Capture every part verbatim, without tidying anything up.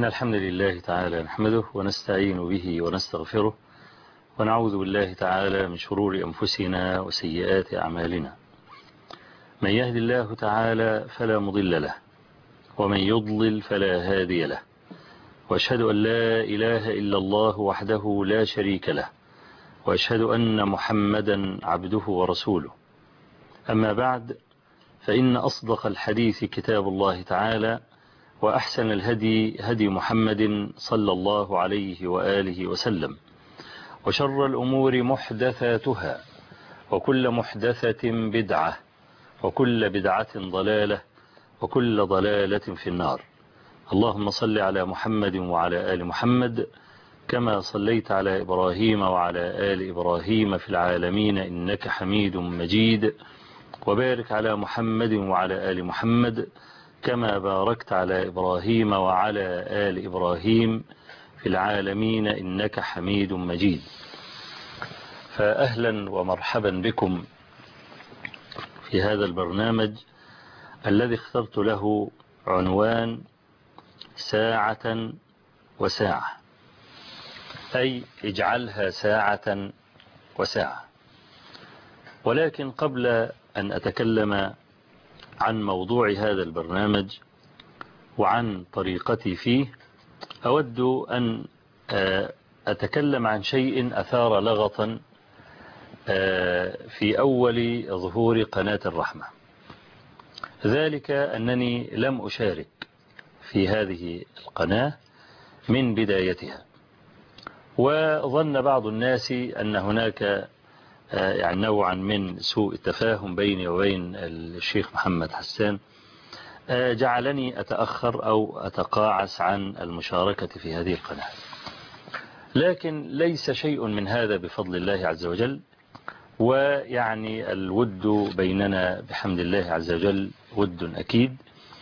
الحمد لله تعالى نحمده ونستعين به ونستغفره ونعوذ بالله تعالى من شرور أنفسنا وسيئات أعمالنا. من يهد الله تعالى فلا مضل له ومن يضلل فلا هادي له، وأشهد أن لا إله إلا الله وحده لا شريك له، وأشهد أن محمدا عبده ورسوله. أما بعد، فإن أصدق الحديث كتاب الله تعالى، وأحسن الهدي هدي محمد صلى الله عليه وآله وسلم، وشر الأمور محدثاتها، وكل محدثة بدعة، وكل بدعة ضلالة، وكل ضلالة في النار. اللهم صل على محمد وعلى آل محمد كما صليت على إبراهيم وعلى آل إبراهيم في العالمين إنك حميد مجيد، وبارك على محمد وعلى آل محمد كما باركت على إبراهيم وعلى آل إبراهيم في العالمين إنك حميد مجيد. فأهلا ومرحبا بكم في هذا البرنامج الذي اخترت له عنوان ساعة وساعة، أي اجعلها ساعة وساعة. ولكن قبل أن أتكلم عن موضوع هذا البرنامج وعن طريقتي فيه، أود أن أتكلم عن شيء أثار لغطا في أول ظهور قناة الرحمة، ذلك أنني لم أشارك في هذه القناة من بدايتها، وظن بعض الناس أن هناك يعني نوعا من سوء التفاهم بيني وبين الشيخ محمد حسان جعلني أتأخر أو أتقاعس عن المشاركة في هذه القناة. لكن ليس شيء من هذا بفضل الله عز وجل، ويعني الود بيننا بحمد الله عز وجل ود أكيد.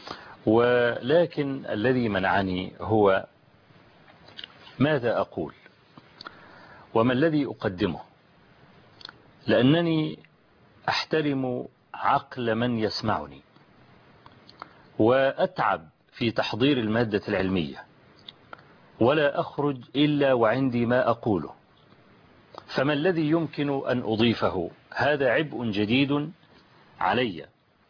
ولكن الذي منعني هو ماذا أقول وما الذي أقدمه، لأنني أحترم عقل من يسمعني، وأتعب في تحضير المادة العلمية، ولا أخرج إلا وعندي ما أقوله. فما الذي يمكن أن أضيفه؟ هذا عبء جديد علي.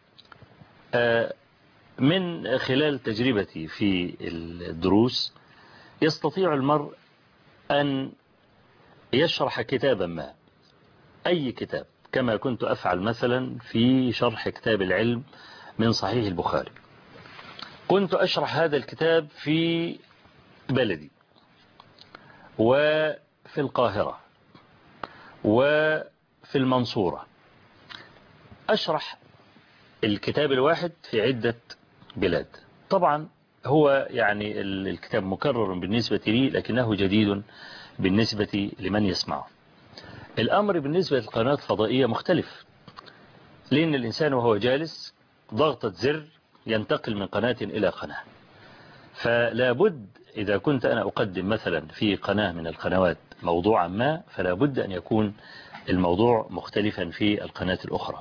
من خلال تجربتي في الدروس يستطيع المرء أن يشرح كتابا ما، أي كتاب، كما كنت أفعل مثلا في شرح كتاب العلم من صحيح البخاري. كنت أشرح هذا الكتاب في بلدي وفي القاهرة وفي المنصورة، أشرح الكتاب الواحد في عدة بلاد. طبعا هو يعني الكتاب مكرر بالنسبة لي، لكنه جديد بالنسبة لمن يسمعه. الأمر بالنسبة للقناة الفضائية مختلف، لأن الإنسان وهو جالس ضغطة زر ينتقل من قناة إلى قناة. فلا بد إذا كنت أنا أقدم مثلا في قناة من القنوات موضوعا ما، فلا بد أن يكون الموضوع مختلفا في القناة الأخرى.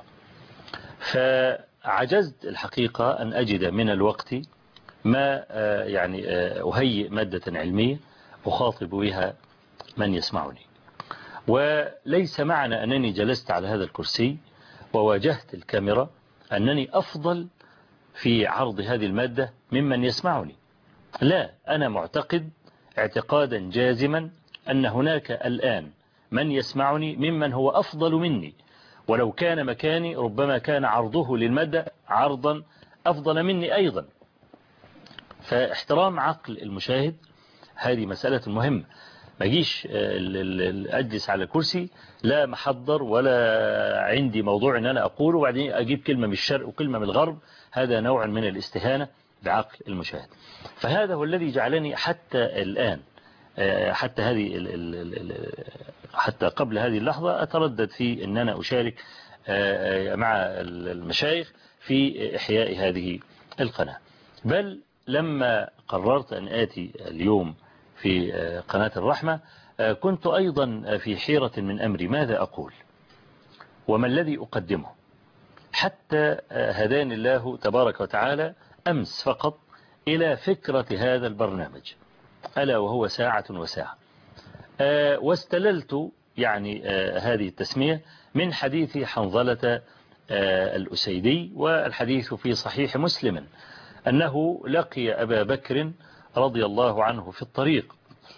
فعجزت الحقيقة أن أجد من الوقت ما يعني أهيئ مادة علمية أخاطب بها من يسمعني. وليس معنى أنني جلست على هذا الكرسي وواجهت الكاميرا أنني أفضل في عرض هذه المادة ممن يسمعني. لا، أنا معتقد اعتقادا جازما أن هناك الآن من يسمعني ممن هو أفضل مني، ولو كان مكاني ربما كان عرضه للمادة عرضا أفضل مني أيضا. فاحترام عقل المشاهد هذه مسألة مهمة. ما جيش أجلس على كرسي لا محضر ولا عندي موضوع أن أنا أقوله، وبعدين أجيب كلمة من الشرق وكلمة من الغرب. هذا نوع من الاستهانة بعقل المشاهد. فهذا هو الذي جعلني حتى الآن، حتى هذه حتى قبل هذه اللحظة أتردد في أن أنا أشارك مع المشايخ في إحياء هذه القناة. بل لما قررت أن آتي اليوم في قناة الرحمة كنت أيضا في حيرة من أمري، ماذا أقول وما الذي أقدمه، حتى هداني الله تبارك وتعالى أمس فقط إلى فكرة هذا البرنامج. ألا وهو ساعة وساعة. آه واستللت يعني آه هذه التسمية من حديث حنظلة آه الأسيدي، والحديث في صحيح مسلم أنه لقي أبا بكر رضي الله عنه في الطريق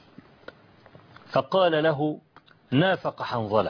فقال له: نافق حنظلة.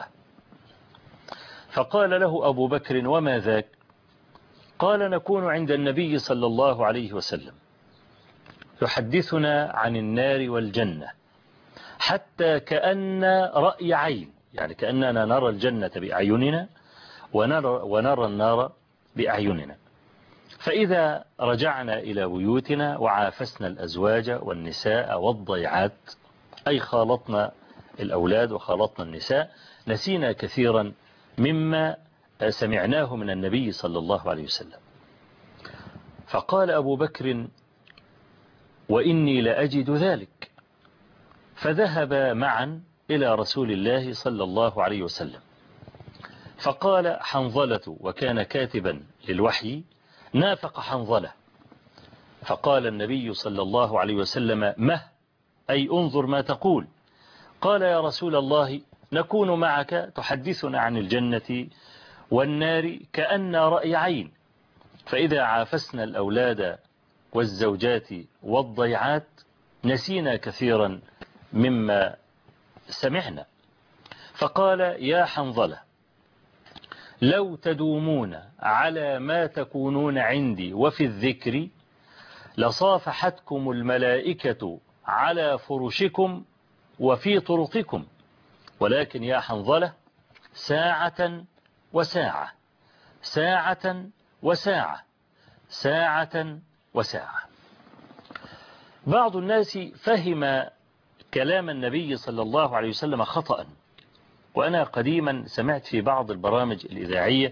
فقال له أبو بكر: وما ذاك؟ قال: نكون عند النبي صلى الله عليه وسلم يحدثنا عن النار والجنة حتى كأن رأي عين، يعني كأننا نرى الجنة بأعيننا ونرى, ونرى النار بأعيننا. فإذا رجعنا إلى بيوتنا وعافسنا الأزواج والنساء والضيعات، أي خالطنا الأولاد وخالطنا النساء، نسينا كثيرا مما سمعناه من النبي صلى الله عليه وسلم. فقال أبو بكر: وإني لأجد ذلك. فذهب معا إلى رسول الله صلى الله عليه وسلم فقال حنظلة، وكان كاتبا للوحي: نافق حنظلة. فقال النبي صلى الله عليه وسلم: مه، أي انظر ما تقول. قال: يا رسول الله، نكون معك تحدثنا عن الجنة والنار كأن رأي عين، فإذا عافسنا الأولاد والزوجات والضيعات نسينا كثيرا مما سمعنا. فقال: يا حنظلة، لو تدومون على ما تكونون عندي وفي الذكر لصافحتكم الملائكة على فرشكم وفي طرقكم، ولكن يا حنظلة ساعة وساعة، ساعة وساعة، ساعة وساعة. بعض الناس فهم كلام النبي صلى الله عليه وسلم خطأ. وأنا قديما سمعت في بعض البرامج الإذاعية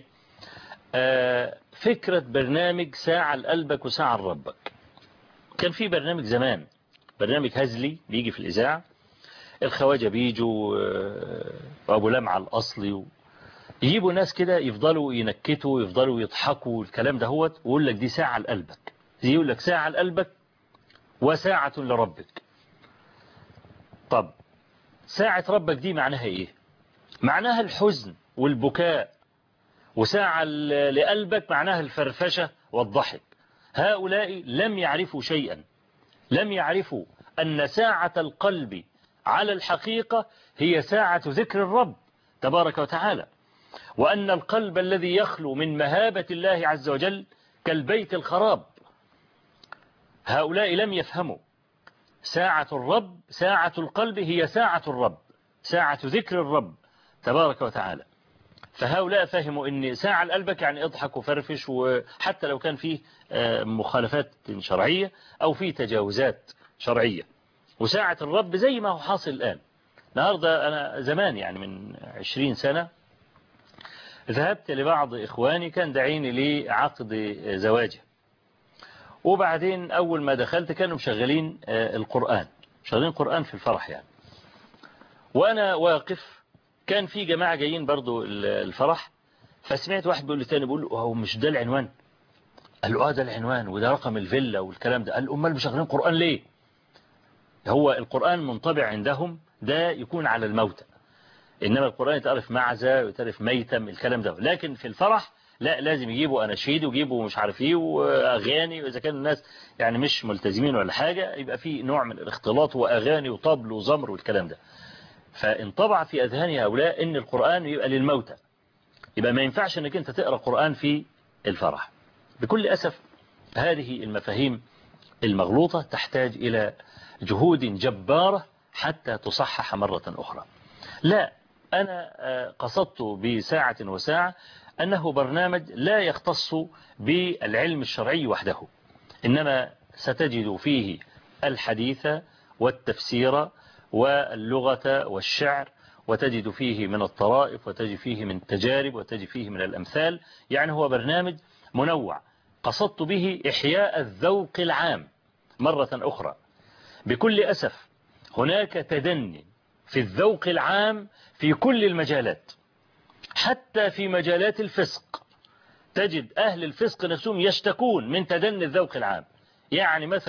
فكرة برنامج ساعة لقلبك وساعة لربك. كان في برنامج زمان، برنامج هزلي بيجي في الإذاعة، الخواجة بيجوا وأبو لمعة الأصلي، يجيبوا ناس كده يفضلوا ينكتوا يفضلوا يضحكوا الكلام ده هو، ويقول لك دي ساعة لقلبك، يقول لك ساعة لقلبك وساعة لربك. طب ساعة ربك دي معناها ايه؟ معناها الحزن والبكاء، وساعة لقلبك معناها الفرفشة والضحك. هؤلاء لم يعرفوا شيئا، لم يعرفوا أن ساعة القلب على الحقيقة هي ساعة ذكر الرب تبارك وتعالى، وأن القلب الذي يخلو من مهابة الله عز وجل كالبيت الخراب. هؤلاء لم يفهموا ساعة الرب، ساعة القلب هي ساعة الرب، ساعة ذكر الرب تبارك وتعالى. فهؤلاء فهموا ان ساعة لقلبك يعني اضحك وفرفش، وحتى لو كان فيه مخالفات شرعية او فيه تجاوزات شرعية. وساعة الرب زي ما هو حاصل الآن. النهاردة أنا زمان يعني من عشرين سنة ذهبت لبعض إخواني كان داعيني لعقد زواجه، وبعدين أول ما دخلت كانوا مشغلين القرآن، مشغلين قرآن في الفرح يعني. وأنا واقف كان في جماعة جايين برضو الفرح، فسمعت واحد بيقول للتاني بيقول له: هو مش ده العنوان؟ قال له: اه ده العنوان وده رقم الفيلا والكلام ده. قال له: امال مشغلين قرآن ليه؟ هو القرآن منطبع عندهم ده يكون على الموتى، إنما القرآن يتعرف معزة ويتعرف ميتم الكلام ده، لكن في الفرح لا، لازم يجيبوا أناشيد ويجيبوا مش عارف ايه وأغاني، وإذا كان الناس يعني مش ملتزمين ولا حاجة يبقى في نوع من الاختلاط وأغاني وطبل وزمر والكلام ده. فانطبع في أذهان هؤلاء إن القرآن يبقى للموتى، يبقى ما ينفعش إنك أنت تقرأ قرآن في الفرح. بكل أسف هذه المفاهيم المغلوطة تحتاج إلى جهود جبارة حتى تصحح مرة أخرى. لا، أنا قصدت بساعة وساعة أنه برنامج لا يختص بالعلم الشرعي وحده، إنما ستجد فيه الحديث والتفسير واللغة والشعر، وتجد فيه من الطرائف، وتجد فيه من التجارب، وتجد فيه من الأمثال. يعني هو برنامج منوع قصدت به إحياء الذوق العام مرة أخرى. بكل أسف هناك تدني في الذوق العام في كل المجالات، حتى في مجالات الفسق تجد أهل الفسق نفسهم يشتكون من تدني الذوق العام. يعني مثلا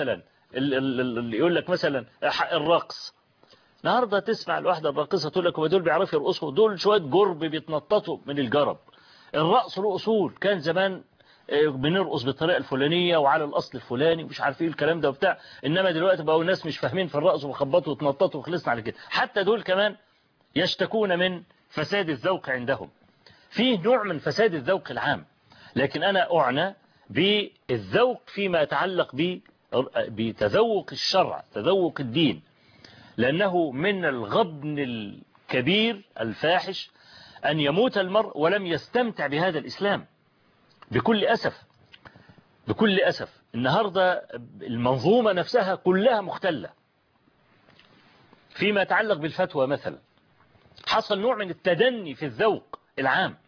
اللي يقول لك مثلا الرقص، النهارده تسمع الواحدة الراقصة تقول لك دول بيعرفوا يرقصوا، دول شوية جرب بيتنططوا من الجرب. الرقص له أصول، كان زمان بنرقص بالطريقة الفلانية وعلى الأصل الفلاني ومش عارف ايه الكلام ده وبتاع، إنما دلوقتي بقوا الناس مش فاهمين في الرقص وخبطوا وتنططوا وخلصنا على كده. حتى دول كمان يشتكون من فساد الذوق عندهم. فيه نوع من فساد الذوق العام، لكن أنا أعنى بالذوق فيما يتعلق بتذوق الشرع، تذوق الدين، لأنه من الغبن الكبير الفاحش أن يموت المرء ولم يستمتع بهذا الإسلام. بكل أسف بكل أسف النهاردة المنظومة نفسها كلها مختلة. فيما يتعلق بالفتوى مثلا حصل نوع من التدني في الذوق العام.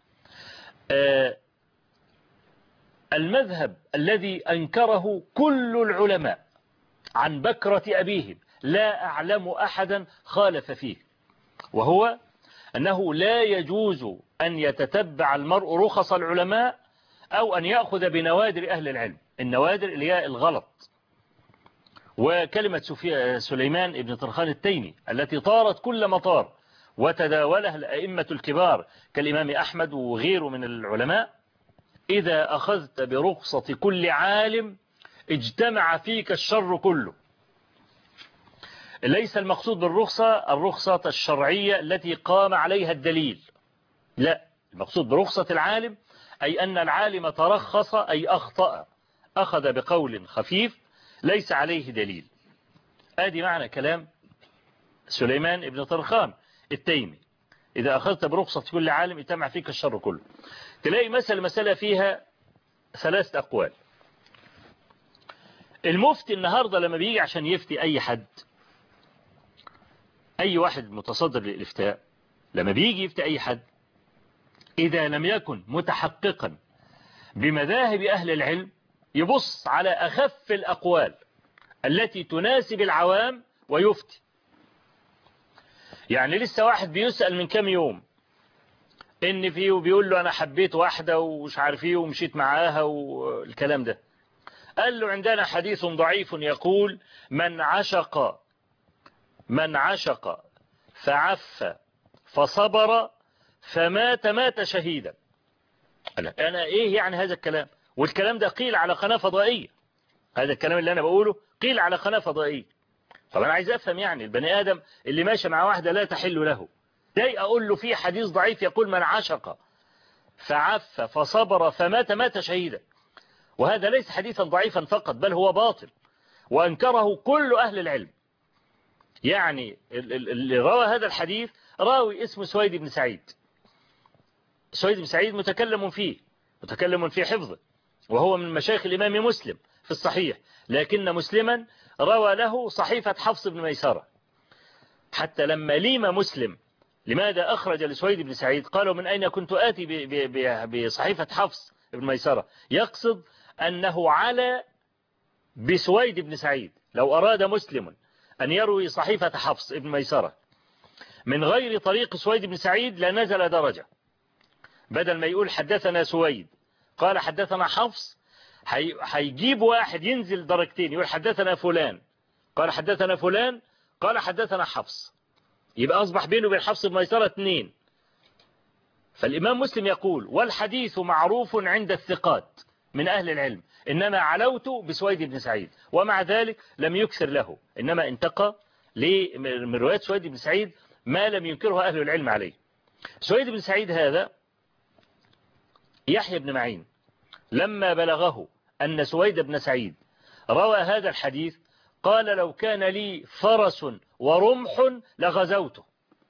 المذهب الذي أنكره كل العلماء عن بكرة أبيهم لا أعلم أحدا خالف فيه، وهو أنه لا يجوز أن يتتبع المرء رخص العلماء أو أن يأخذ بنوادر أهل العلم. النوادر اللي هي الغلط. وكلمة سليمان ابن طرخان التيمي التي طارت كل مطار وتداولها الأئمة الكبار كالإمام أحمد وغيره من العلماء: إذا أخذت برخصة كل عالم اجتمع فيك الشر كله. ليس المقصود بالرخصة الرخصة الشرعية التي قام عليها الدليل، لا، المقصود برخصة العالم أي أن العالم ترخص أي أخطأ، أخذ بقول خفيف ليس عليه دليل. آدي معنى كلام سليمان ابن طرخان التيمي: إذا أخذت برخصة كل عالم اجتمع فيك الشر كله. تلاقي مثل مسألة فيها ثلاثة أقوال. المفتي النهاردة لما بيجي عشان يفتي أي حد، أي واحد متصدر للإفتاء لما بيجي يفتي أي حد، إذا لم يكن متحققا بمذاهب أهل العلم يبص على أخف الأقوال التي تناسب العوام ويفتي. يعني لسه واحد بيسأل من كام يوم إن فيه بيقول له أنا حبيت واحدة ومش عارف ايه ومشيت معاها والكلام ده، قال له عندنا حديث ضعيف يقول من عشق من عشق فعف فصبر فمات مات شهيدا. أنا إيه يعني هذا الكلام؟ والكلام ده قيل على قناة فضائية. هذا الكلام اللي أنا بقوله قيل على قناة فضائية. طب أنا عايز أفهم، يعني البني آدم اللي ماشي مع واحدة لا تحل له، ده أقول له في حديث ضعيف يقول من عشق فعف فصبر فمات مات شهيدا، وهذا ليس حديثا ضعيفا فقط بل هو باطل وأنكره كل أهل العلم. يعني اللي روى هذا الحديث راوي اسمه سويد بن سعيد. سويد بن سعيد متكلم فيه متكلم في حفظه، وهو من مشايخ الإمام مسلم في الصحيح، لكن مسلما روى له صحيفة حفص بن ميسرة. حتى لما ليم مسلم لماذا أخرج لسويد بن سعيد قالوا من أين كنت آتي بصحيفة حفص بن ميسرة، يقصد أنه على بسويد بن سعيد. لو أراد مسلم أن يروي صحيفة حفص بن ميسرة من غير طريق سويد بن سعيد لنزل درجة، بدل ما يقول حدثنا سويد قال حدثنا حفص، هيجيب واحد ينزل درجتين يقول حدثنا فلان قال حدثنا فلان قال حدثنا حفص، يبقى أصبح بينه وبين حفص بن ميسرة اثنين. فالإمام مسلم يقول والحديث معروف عند الثقات من أهل العلم، إنما علوت بسويد بن سعيد، ومع ذلك لم يكثر له، إنما انتقى من رواية سويد بن سعيد ما لم ينكره أهل العلم عليه. سويد بن سعيد هذا يحيى بن معين لما بلغه أن سويد بن سعيد روى هذا الحديث قال لو كان لي فرس ورمح لغزوته.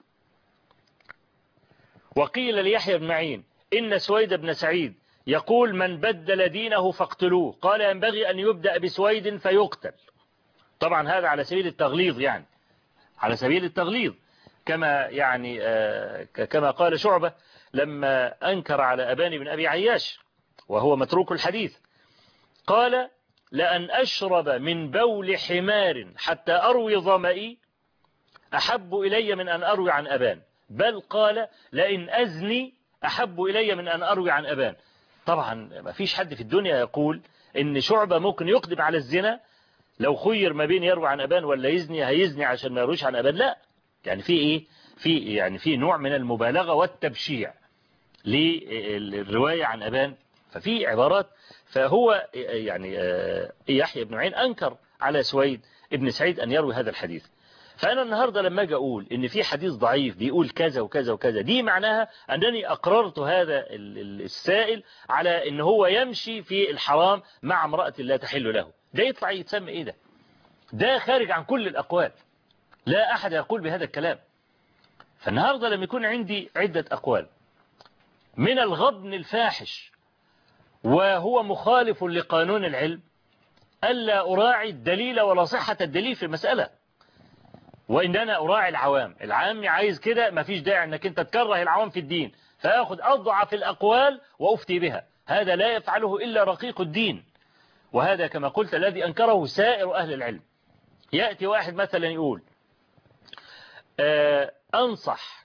وقيل ليحيى بن معين إن سويد بن سعيد يقول من بدل دينه فاقتلوه، قال ينبغي أن يبدأ بسويد فيقتل. طبعا هذا على سبيل التغليظ، يعني على سبيل التغليظ، كما يعني آه كما قال شعبة لما أنكر على أبان بن أبي عياش وهو متروك الحديث، قال لأن أشرب من بول حمار حتى أروي ظمئي أحب إلي من أن أروي عن أبان، بل قال لئن أزني أحب إلي من أن أروي عن أبان. طبعا ما فيش حد في الدنيا يقول إن شعبة ممكن يقدم على الزنا لو خير ما بين يروي عن أبان ولا يزني هيزني عشان ما يرويش عن أبان، لا، يعني في إيه، في يعني في نوع من المبالغة والتبشيع للرواية عن أبان، ففي عبارات. فهو يعني يحيى بن معين أنكر على سويد ابن سعيد أن يروي هذا الحديث. فأنا النهاردة لما أجي أقول إن في حديث ضعيف بيقول كذا وكذا وكذا، دي معناها أنني أقررت هذا السائل على إن هو يمشي في الحرام مع امرأة لا تحل له. ده يطلع يتسمى إيه ده؟ ده خارج عن كل الأقوال، لا أحد يقول بهذا الكلام. فالنهاردة لما يكون عندي عدة أقوال من الغبن الفاحش وهو مخالف لقانون العلم، ألا أراعي الدليل ولا صحة الدليل في المسألة، وإن أنا أراعي العوام. العام عايز كده، ما فيش داعي أنك أنت تكره العوام في الدين، فأخذ أضعف الأقوال وأفتي بها. هذا لا يفعله إلا رقيق الدين، وهذا كما قلت الذي أنكره سائر أهل العلم. يأتي واحد مثلا يقول آه أنصح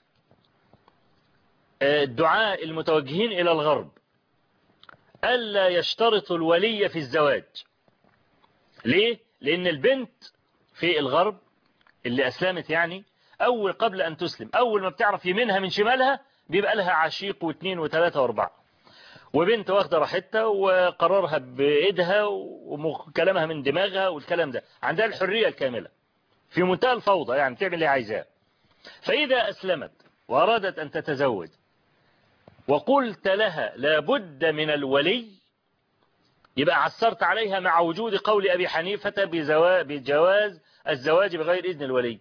الدعاء المتوجهين إلى الغرب ألا يشترطوا الولي في الزواج. ليه؟ لأن البنت في الغرب اللي أسلمت يعني أول قبل أن تسلم، أول ما بتعرف يمينها من شمالها بيبقى لها عشيق واثنين وثلاثة واربعة، وبنت واخدة راحتها وقرارها بإيدها وكلامها من دماغها والكلام ده، عندها الحرية الكاملة في منتهى الفوضى، يعني تعمل اللي عايزاه. فإذا أسلمت وأرادت أن تتزوج وقلت لها لابد من الولي، يبقى عسرت عليها مع وجود قول أبي حنيفة بجواز الزواج بغير إذن الولي.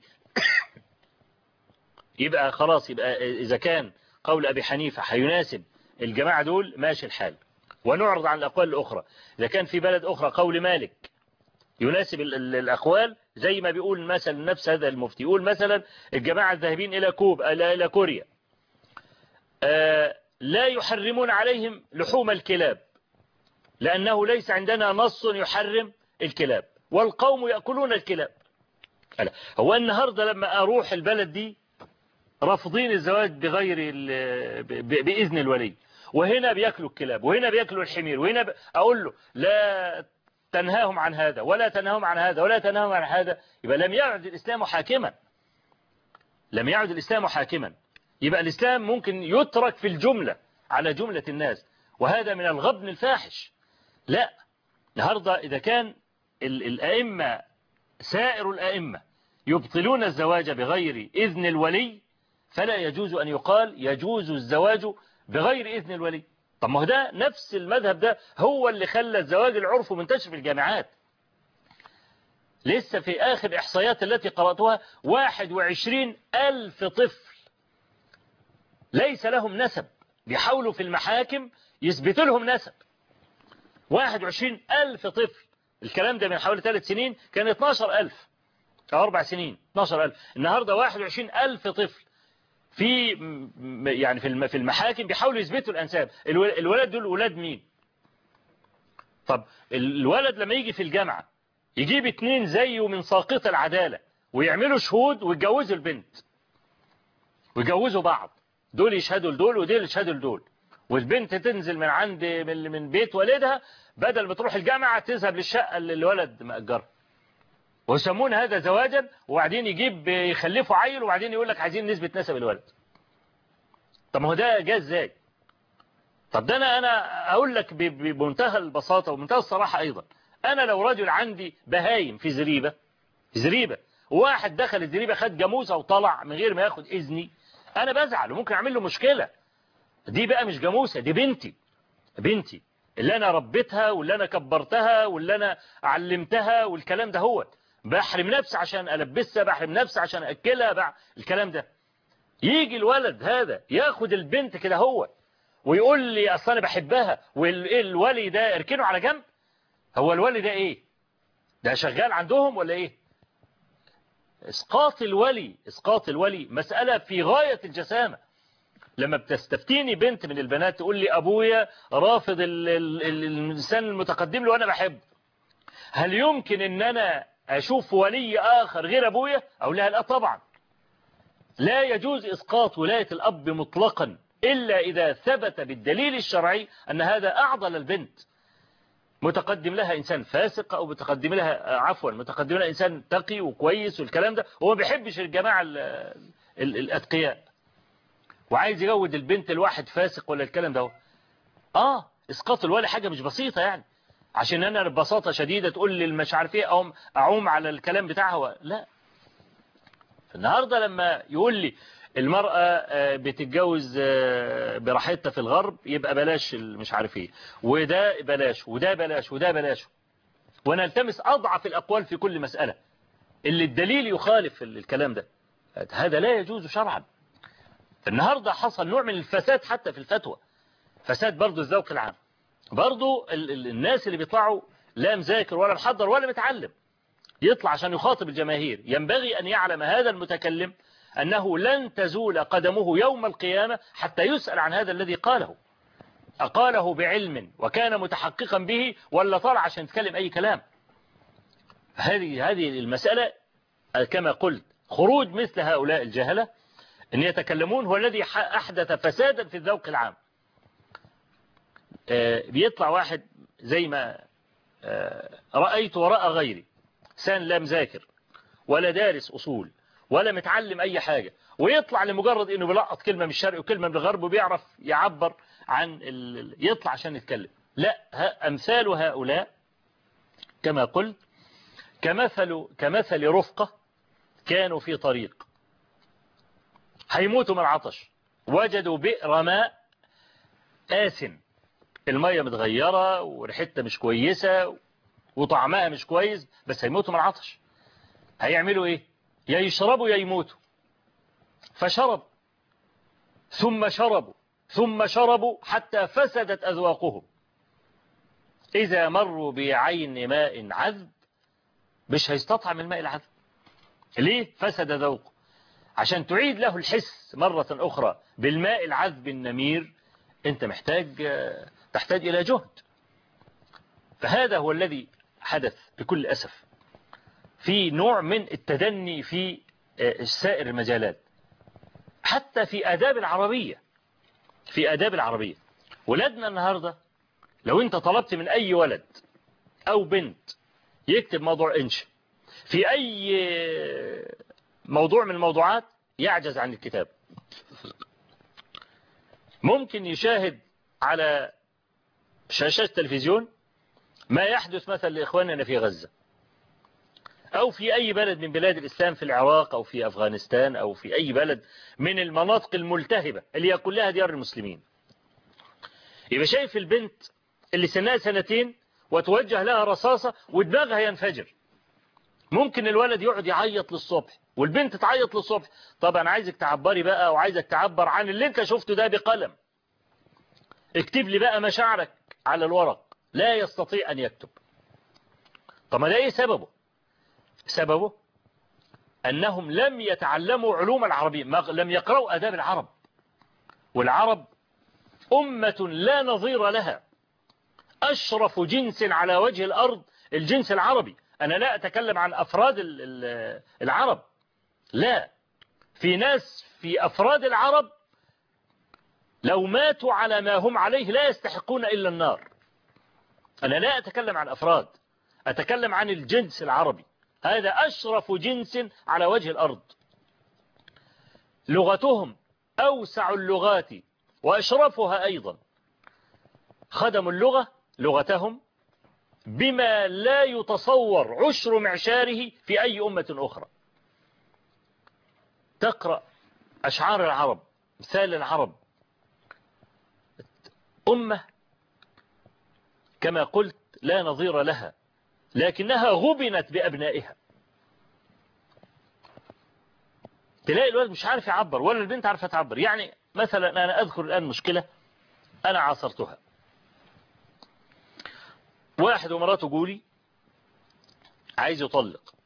يبقى خلاص، يبقى إذا كان قول أبي حنيفة هيناسب الجماعة دول ماشي الحال، ونعرض عن الأقوال الأخرى. إذا كان في بلد أخرى قول مالك يناسب الأقوال، زي ما بيقول مثلا نفس هذا المفتي، يقول مثلا الجماعة الذاهبين إلى كوب إلى كوريا آه لا يحرمون عليهم لحوم الكلاب لأنه ليس عندنا نص يحرم الكلاب والقوم يأكلون الكلاب. هو النهاردة لما أروح البلد دي رافضين الزواج بغير بإذن الولي، وهنا بيأكلوا الكلاب وهنا بيأكلوا الحمير وهنا ب... أقول له لا تنهاهم عن هذا ولا تنهاهم عن هذا ولا تنهاهم عن هذا، يبقى لم يعد الإسلام حاكما، لم يعد الإسلام حاكما. يبقى الإسلام ممكن يترك في الجملة على جملة الناس، وهذا من الغبن الفاحش. لا، النهاردة إذا كان الأئمة سائر الأئمة يبطلون الزواج بغير إذن الولي، فلا يجوز أن يقال يجوز الزواج بغير إذن الولي. طب ما هو ده نفس المذهب ده هو اللي خلى الزواج العرف منتشر في الجامعات. لسه في آخر إحصائيات التي قرأتها واحد وعشرين ألف طفل ليس لهم نسب، بيحاولوا في المحاكم يثبتوا لهم نسب. واحد وعشرين ألف طفل، الكلام ده من حوالي ثلاث سنين كان اثناشر ألف أو أربع سنين اثناشر ألف، النهاردة واحد وعشرين ألف طفل في يعني في المحاكم بيحاولوا يثبتوا الأنساب. الولد دول ولاد مين؟ طب الولد لما يجي في الجامعة يجيب اتنين زيه من ساقط العدالة ويعملوا شهود ويتجوزوا البنت ويجوزوا بعض، دول يشهدوا لدول ودول يشهدوا لدول، والبنت تنزل من عند من بيت والدها بدل ما تروح الجامعة تذهب للشقة اللي الولد مأجرها، ويسمون هذا زواجا. وبعدين يجيب يخلفوا عيل وبعدين يقول لك عايزين نسبة نسب الولد. طب ما هو ده جاء ازاي؟ طب ده انا انا اقول لك بمنتهى البساطة ومنتهى الصراحة ايضا، انا لو رجل عندي بهايم في زريبة في زريبة وواحد دخل الزريبة خد جاموسة وطلع من غير ما ياخد اذني، انا بزعل وممكن اعمل له مشكلة. دي بقى مش جاموسة، دي بنتي بنتي اللي انا ربيتها واللي انا كبرتها واللي انا علمتها والكلام ده، هو بحرم نفسي عشان ألبسها، بحرم نفسي عشان أكلها بع... الكلام ده. يجي الولد هذا ياخد البنت كده هو ويقول لي أصلا أنا بحبها، والولي ده اركنه على جنب. هو الولي ده إيه؟ ده شغال عندهم ولا إيه؟ إسقاط الولي إسقاط الولي مسألة في غاية الجسامة. لما بتستفتيني بنت من البنات تقول لي أبويا رافض ال... ال... الإنسان المتقدم له وأنا بحب، هل يمكن أن أنا أشوف ولي آخر غير أبويا؟ أو لا لا طبعا. لا يجوز إسقاط ولاية الأب مطلقا إلا إذا ثبت بالدليل الشرعي أن هذا أعضل البنت. متقدم لها إنسان فاسق أو متقدم لها عفوا متقدم لها إنسان تقي وكويس والكلام ده، هو ما بيحبش الجماعة ال ال الأتقياء وعايز يجود البنت الواحد فاسق ولا الكلام ده. آه إسقاط الولي حاجة مش بسيطة يعني، عشان أنا ببساطة شديدة تقول لي مش عارف إيه أو أعوم على الكلام بتاعها. لا، النهاردة لما يقول لي المرأة بتتجوز براحتها في الغرب يبقى بلاش مش عارف ايه، وده بلاش وده بلاش وده بلاش، وانا التمس اضعف الاقوال في كل مسألة اللي الدليل يخالف الكلام ده، هذا لا يجوز شرعا. النهاردة حصل نوع من الفساد حتى في الفتوى، فساد برضو الذوق العام، برضو الناس اللي بيطلعوا لا مذاكر ولا محضر ولا متعلم يطلع عشان يخاطب الجماهير. ينبغي أن يعلم هذا المتكلم أنه لن تزول قدمه يوم القيامة حتى يسأل عن هذا الذي قاله، أقاله بعلم وكان متحققا به ولا طلع عشان يتكلم أي كلام. هذه هذه المسألة كما قلت خروج مثل هؤلاء الجهلة أن يتكلمون هو الذي أحدث فسادا في الذوق العام. بيطلع واحد زي ما رأيت ورأى غيري، سان لا مذاكر ولا دارس أصول ولا متعلم أي حاجة، ويطلع لمجرد أنه بيلقط كلمة من الشرق وكلمة من الغرب وبيعرف يعبر عن ال... يطلع عشان يتكلم. لا، أمثال هؤلاء كما قلت كمثل كمثل رفقة كانوا في طريق هيموتوا من العطش، وجدوا بئر ماء آسن، المية متغيرة وريحتها مش كويسة وطعمها مش كويس، بس هيموتوا من العطش. هيعملوا ايه؟ يا يشربوا يا يموتوا. فشرب ثم شربوا ثم شربوا حتى فسدت أذواقهم. إذا مروا بعين ماء عذب مش هيستطعم الماء العذب. ليه؟ فسد ذوقه. عشان تعيد له الحس مرة أخرى بالماء العذب النمير أنت محتاج تحتاج إلى جهد. فهذا هو الذي حدث بكل أسف، في نوع من التدني في سائر المجالات، حتى في آداب العربية. في آداب العربية ولادنا النهاردة لو أنت طلبت من أي ولد أو بنت يكتب موضوع إنشاء في أي موضوع من الموضوعات يعجز عن الكتاب. ممكن يشاهد على شاشات التلفزيون ما يحدث مثلا لإخواننا في غزة أو في أي بلد من بلاد الإسلام، في العراق أو في أفغانستان أو في أي بلد من المناطق الملتهبة اللي هي كلها ديار المسلمين. يبقى شايف البنت اللي سنها سنتين وتوجه لها رصاصة ودماغها ينفجر. ممكن الولد يقعد يعيط للصبح والبنت تعيط للصبح. طبعا عايزك تعبري بقى وعايزك تعبر عن اللي انت شفته ده بقلم. اكتب لي بقى مشاعرك على الورق. لا يستطيع أن يكتب. طب ما ده ايه سببه؟ سببه أنهم لم يتعلموا علوم العربية، لم يقرأوا آداب العرب. والعرب أمة لا نظير لها، أشرف جنس على وجه الأرض الجنس العربي. أنا لا أتكلم عن أفراد العرب، لا، في ناس في أفراد العرب لو ماتوا على ما هم عليه لا يستحقون إلا النار. أنا لا أتكلم عن أفراد، أتكلم عن الجنس العربي. هذا أشرف جنس على وجه الأرض. لغتهم أوسع اللغات وأشرفها أيضا. خدموا اللغة لغتهم بما لا يتصور عشر معشاره في أي أمة أخرى. تقرأ أشعار العرب، مثال العرب، أمة كما قلت لا نظير لها، لكنها غبنت بأبنائها. تلاقي الولد مش عارف يعبر ولا البنت عارفة تعبر. يعني مثلا أنا أذكر الآن مشكلة أنا عاصرتها. واحد ومراته قولي عايز يطلق.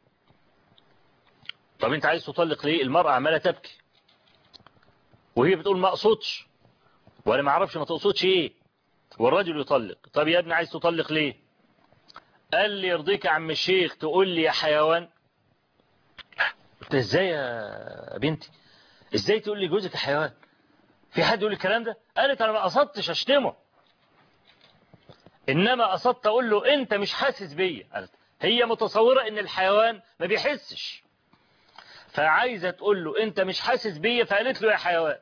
طب انت عايز تطلق ليه؟ المرأة عمالة تبكي وهي بتقول ما اقصدش وانا ما اعرفش ما تقصدش ايه، والرجل يطلق. طب يا ابني عايز تطلق ليه؟ قال لي يرضيك يا عم الشيخ تقول لي يا حيوان. قلت ازاي يا بنتي؟ ازاي تقول لي جوزك يا حيوان؟ في حد يقول الكلام ده؟ قالت انا ما قصدتش اشتمه. إنما قصدت أقول له أنت مش حاسس بيا. هي متصورة إن الحيوان ما بيحسش، فعايزة تقول له أنت مش حاسس بيا، فقالت له يا حيوان.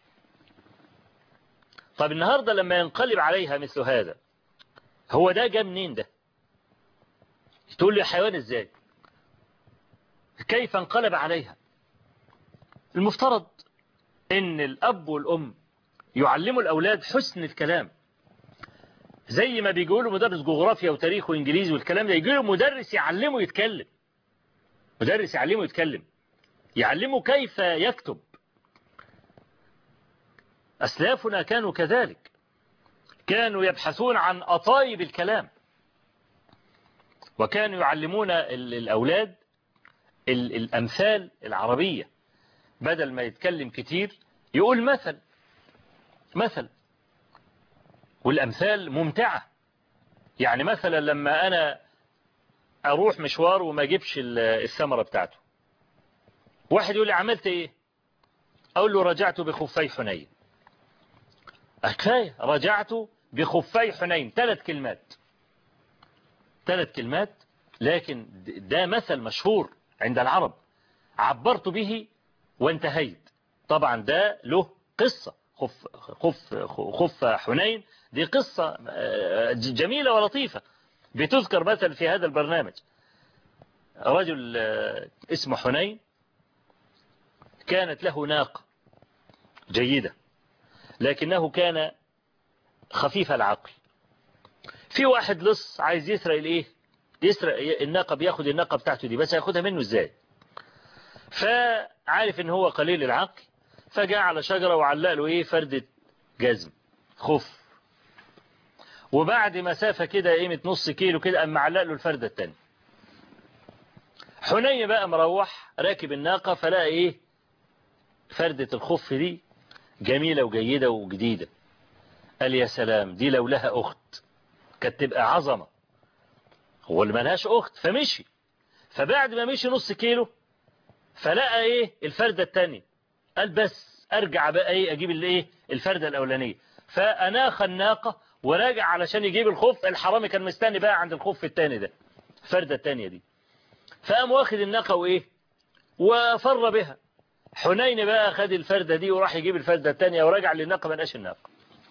طب النهاردة لما ينقلب عليها مثل هذا، هو ده جا منين ده؟ تقول له يا حيوان إزاي؟ كيف انقلب عليها؟ المفترض إن الأب والأم يعلموا الأولاد حسن الكلام، زي ما بيقولوا مدرس جغرافيا وتاريخ وإنجليزي والكلام ده، يجيله مدرس يعلمه يتكلم، مدرس يعلمه يتكلم، يعلمه كيف يكتب. أسلافنا كانوا كذلك، كانوا يبحثون عن أطايب الكلام، وكانوا يعلمون الأولاد الأمثال العربية، بدل ما يتكلم كتير يقول مثل مثل. والأمثال ممتعة. يعني مثلا لما أنا أروح مشوار وما أجيبش الثمرة بتاعته، واحد يقول لي عملت إيه؟ أقول له رجعت بخفي حنين. كفاية رجعت بخفي حنين، ثلاث كلمات ثلاث كلمات لكن ده مثل مشهور عند العرب، عبرت به وانتهيت. طبعا ده له قصة، خف, خف, خف حنين دي قصة جميلة ولطيفة بتذكر مثلا في هذا البرنامج. رجل اسمه حنين كانت له ناقة جيدة، لكنه كان خفيف العقل. في واحد لص عايز يسرق الايه، يسرق الناقة، بياخد الناقة بتاعته دي، بس هياخدها منه ازاي؟ فعارف ان هو قليل العقل، فجاء على شجرة وعلق له ايه، فردة جزم خف، وبعد مسافة كده قيمة نص كيلو كده اما علق له الفردة التانية. حنين بقى مروح راكب الناقة، فلقى ايه، فردة الخف دي جميلة وجيدة وجديدة. قال يا سلام، دي لو لها اخت كانت تبقى عظمة. هو اللي ملهاش اخت، فمشي. فبعد ما مشي نص كيلو فلقى ايه، الفردة التانية. قال بس ارجع بقى ايه، اجيب الايه، الفردة الاولانية. فاناخ الناقة وراجع علشان يجيب الخف. الحرامي كان مستني بقى عند الخف التاني ده، الفردة التانية دي. فقام واخد الناقة وايه، وفر بها. حنين بقى خد الفردة دي وراح يجيب الفردة التانية، ورجع للناقة ما لقاش الناقة.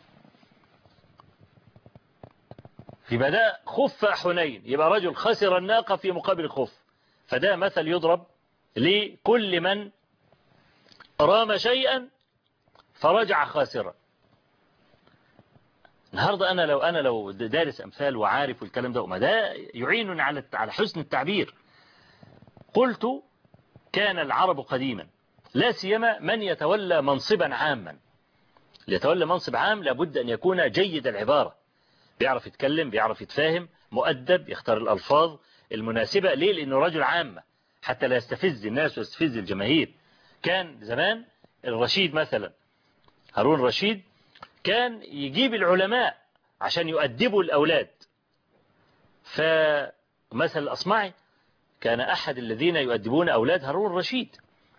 يبقى ده خف حنين، يبقى رجل خسر الناقة في مقابل خف. فده مثل يضرب لكل من رام شيئا فرجع خاسرا. النهاردة أنا لو أنا لو دارس أمثال وعارف الكلام ده، وما ده يعينني على على حسن التعبير. قلت كان العرب قديما، لا سيما من يتولى منصبا عاما، ليتولى منصب عام لابد أن يكون جيد العبارة، بيعرف يتكلم، بيعرف يتفاهم، مؤدب، يختار الألفاظ المناسبة. ليه؟ لأنه رجل عامة، حتى لا يستفز الناس ويستفز الجماهير. كان زمان الرشيد مثلا، هارون الرشيد، كان يجيب العلماء عشان يؤدبوا الأولاد. فمثل الأصمعي كان أحد الذين يؤدبون أولاد هارون الرشيد.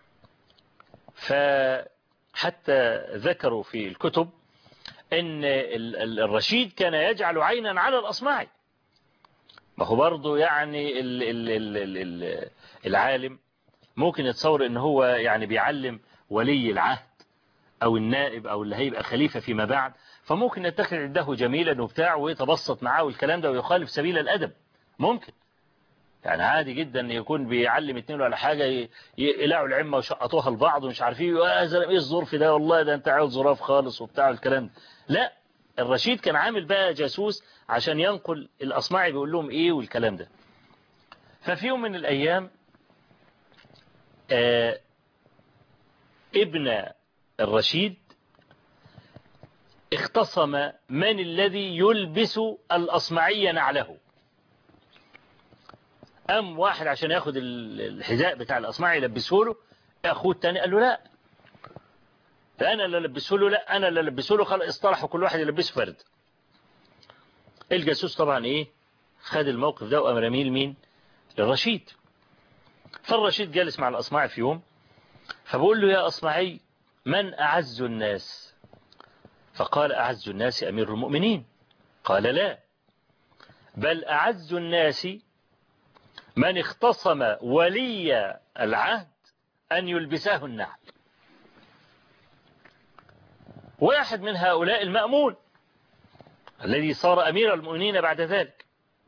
فحتى ذكروا في الكتب أن الرشيد كان يجعل عينا على الأصمعي. ما هو برضه يعني ال ال ال ال ال العالم ممكن يتصور ان هو يعني بيعلم ولي العهد او النائب او اللي هيبقى خليفة فيما بعد، فممكن يتخذ عنده جميلا وبتاع ويتبسط معاه والكلام ده ويخالف سبيل الادب. ممكن يعني عادي جدا يكون بيعلم اتنين ولا حاجة يقلعوا العمة وشقطوها لبعض ومش عارفين ايه الظرف ده، والله ده انت عاوز ظراف خالص وبتاع الكلام ده. لا، الرشيد كان عامل بقى جاسوس عشان ينقل الأصمعي بيقول لهم ايه والكلام ده. ففي يوم من الأيام آه ابن الرشيد اختصم من الذي يلبس الأصمعي نعله. أم واحد عشان ياخد الحذاء بتاع الأصمعي يلبسه له، أخوه التاني قال له لا، فأنا اللي لبسه له، لا أنا اللي لبسه له. خلاص اصطلحوا كل واحد يلبسه فرد. الجاسوس طبعا ايه، خد الموقف ده وقام رميه لمين، للرشيد. فالرشيد جالس مع الأصمعي في يوم، فبقول له يا أصمعي من أعز الناس؟ فقال أعز الناس أمير المؤمنين. قال لا، بل أعز الناس من اختصم ولي العهد أن يلبسه النعل. واحد من هؤلاء المأمون الذي صار أمير المؤمنين بعد ذلك،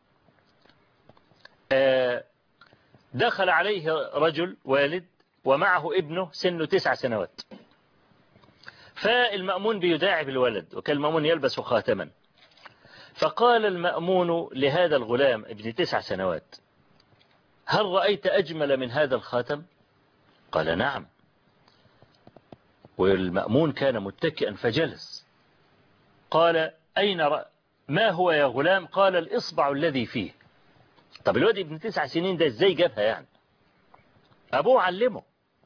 دخل عليه رجل والد ومعه ابنه سنه تسع سنوات، فالمأمون بيداعب الولد وكان المأمون يلبس خاتما، فقال المأمون لهذا الغلام ابن تسع سنوات: هل رأيت أجمل من هذا الخاتم؟ قال: نعم. والمأمون كان متكئا فجلس. قال: أين رأ... ما هو يا غلام؟ قال: الإصبع الذي فيه. طب الواد ابن تسع سنين ده ازاي جابها يعني؟ أبوه علمه،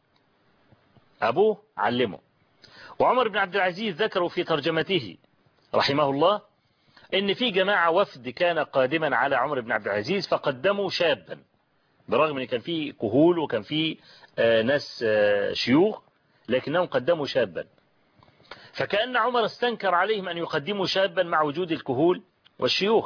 أبوه علمه. وعمر بن عبد العزيز ذكروا في ترجمته رحمه الله إن في جماعة وفد كان قادما على عمر بن عبد العزيز فقدموا شابا، برغم أن كان في كهول وكان في ناس شيوخ، لكنهم قدموا شابا، فكأن عمر استنكر عليهم أن يقدموا شابا مع وجود الكهول والشيوخ.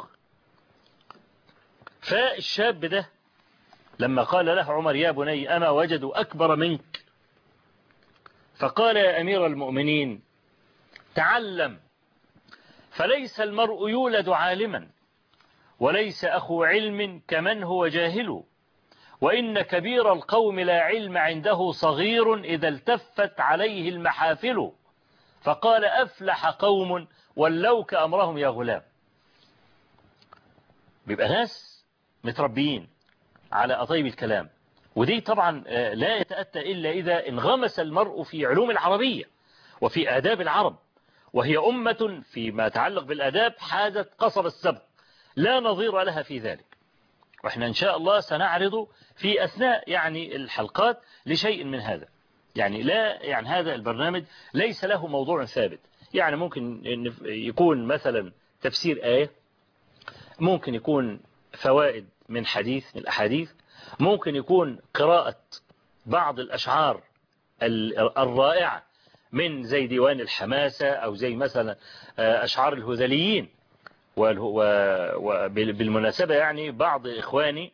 فالشاب ده لما قال له عمر: يا بني أما وجدوا أكبر منك؟ فقال: يا أمير المؤمنين تعلم، فليس المرء يولد عالما، وليس أخو علم كمن هو جاهل، وإن كبير القوم لا علم عنده صغير إذا التفت عليه المحافل. فقال: أفلح قوم ولوك أمرهم يا غلام. بيبقى ناس متربيين على أطيب الكلام، ودي طبعا لا يتأتى إلا إذا انغمس المرء في علوم العربية وفي آداب العرب، وهي أمة فيما يتعلق بالآداب حازت قصب السبق لا نظير لها في ذلك. وإحنا إن شاء الله سنعرض في أثناء يعني الحلقات لشيء من هذا. يعني لا يعني هذا البرنامج ليس له موضوع ثابت، يعني ممكن يكون مثلا تفسير آية، ممكن يكون فوائد من حديث من الأحاديث، ممكن يكون قراءة بعض الأشعار الرائعة من زي ديوان الحماسة أو زي مثلا أشعار الهذليين. وبالمناسبة يعني بعض إخواني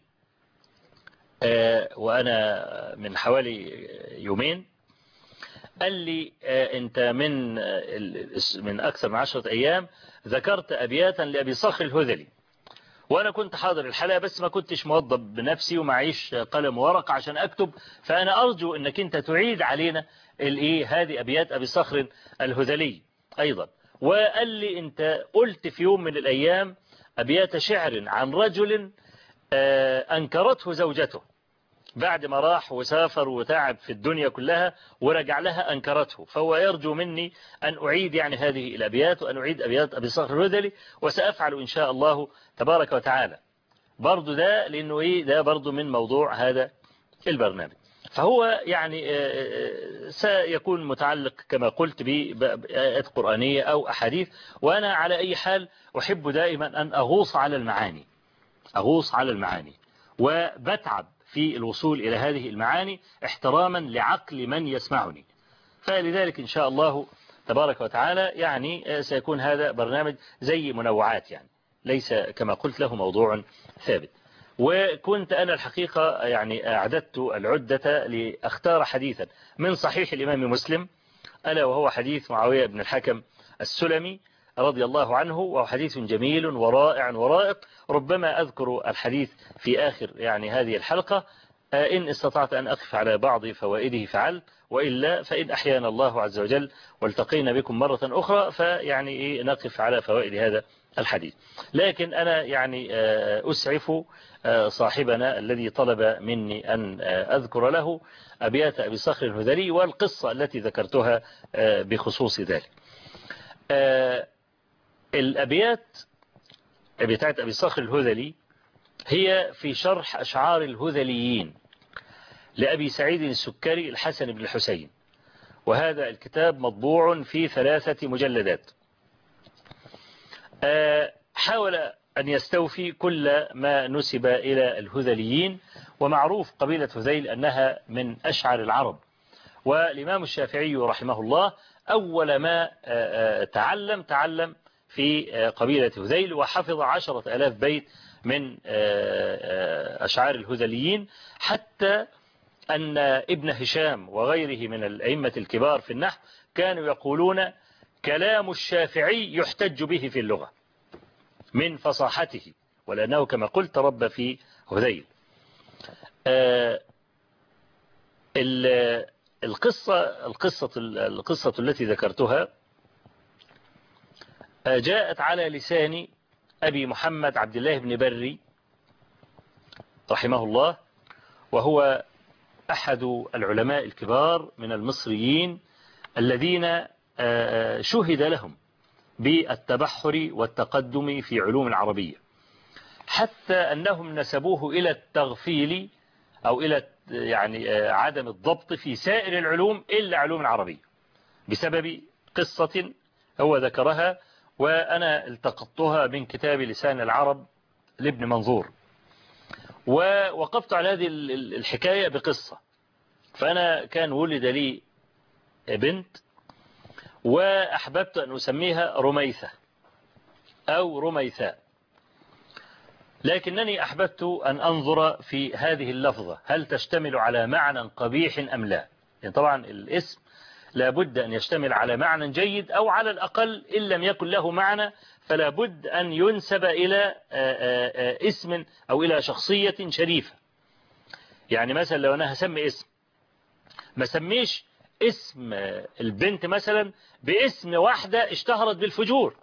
وأنا من حوالي يومين قال لي: أنت من من أكثر من عشرة أيام ذكرت أبياتا لأبي صخر الهذلي، وأنا كنت حاضر الحلقة بس ما كنتش موضب بنفسي ومعيش قلم ورقة عشان أكتب، فأنا أرجو أنك أنت تعيد علينا الإيه هذه أبيات أبي صخر الهذلي أيضا. وقال لي: أنت قلت في يوم من الأيام أبيات شعر عن رجل أنكرته زوجته بعد ما راح وسافر وتعب في الدنيا كلها ورجع لها أنكرته، فهو يرجو مني أن أعيد يعني هذه الأبيات وأن أعيد أبيات أبي صخر الهذلي، وسأفعل إن شاء الله تبارك وتعالى. برضو ده لأنه إيه ده برضو من موضوع هذا البرنامج، فهو يعني سيكون متعلق كما قلت بآيات قرآنية أو أحاديث. وأنا على أي حال أحب دائما أن أغوص على المعاني أغوص على المعاني وبتعب في الوصول إلى هذه المعاني احتراما لعقل من يسمعني. فلذلك إن شاء الله تبارك وتعالى يعني سيكون هذا برنامج زي منوعات، يعني ليس كما قلت له موضوع ثابت. وكنت أنا الحقيقة يعني أعددت العدة لأختار حديثا من صحيح الإمام مسلم، ألا وهو حديث معاوية بن الحكم السلمي رضي الله عنه، وهو حديث جميل ورائع ورائق. ربما أذكر الحديث في آخر يعني هذه الحلقة، إن استطعت أن أقف على بعض فوائده فعلت، وإلا فإن أحيانا الله عز وجل والتقينا بكم مرة أخرى فيعني إيه نقف على فوائد هذا الحديث. لكن أنا يعني أسعف صاحبنا الذي طلب مني أن أذكر له أبيات أبي صخر الهذلي والقصة التي ذكرتها بخصوص ذلك. الأبيات بتاعت أبي صخر الهذلي هي في شرح أشعار الهذليين لأبي سعيد السكري الحسن بن الحسين، وهذا الكتاب مطبوع في ثلاثة مجلدات. حاول أن يستوفي كل ما نسب إلى الهذليين، ومعروف قبيلة هذيل أنها من أشعر العرب. والإمام الشافعي رحمه الله أول ما تعلم تعلم في قبيلة هذيل، وحفظ عشرة ألاف بيت من أشعار الهذليين، حتى أن ابن هشام وغيره من الأئمة الكبار في النحو كانوا يقولون كلام الشافعي يحتج به في اللغة من فصاحته، ولأنه كما قلت رب في هذيل. القصة القصة القصة التي ذكرتها جاءت على لسان أبي محمد عبد الله بن بري رحمه الله، وهو أحد العلماء الكبار من المصريين الذين شهد لهم بالتبحر والتقدم في علوم العربية، حتى أنهم نسبوه إلى التغفيل أو إلى يعني عدم الضبط في سائر العلوم إلا علوم العربية، بسبب قصة هو ذكرها وأنا التقطتها من كتاب لسان العرب لابن منظور، ووقفت على هذه الحكاية بقصة. فأنا كان ولد لي بنت وأحببت أن أسميها رميثة أو رميثاء، لكنني أحببت أن أنظر في هذه اللفظة هل تشتمل على معنى قبيح أم لا. يعني طبعا الاسم لابد أن يشتمل على معنى جيد، أو على الأقل إن لم يكن له معنى فلا بد أن ينسب إلى اسم أو إلى شخصية شريفة. يعني مثلا لو أنا هسمي اسم، ما سميش اسم البنت مثلا باسم واحدة اشتهرت بالفجور،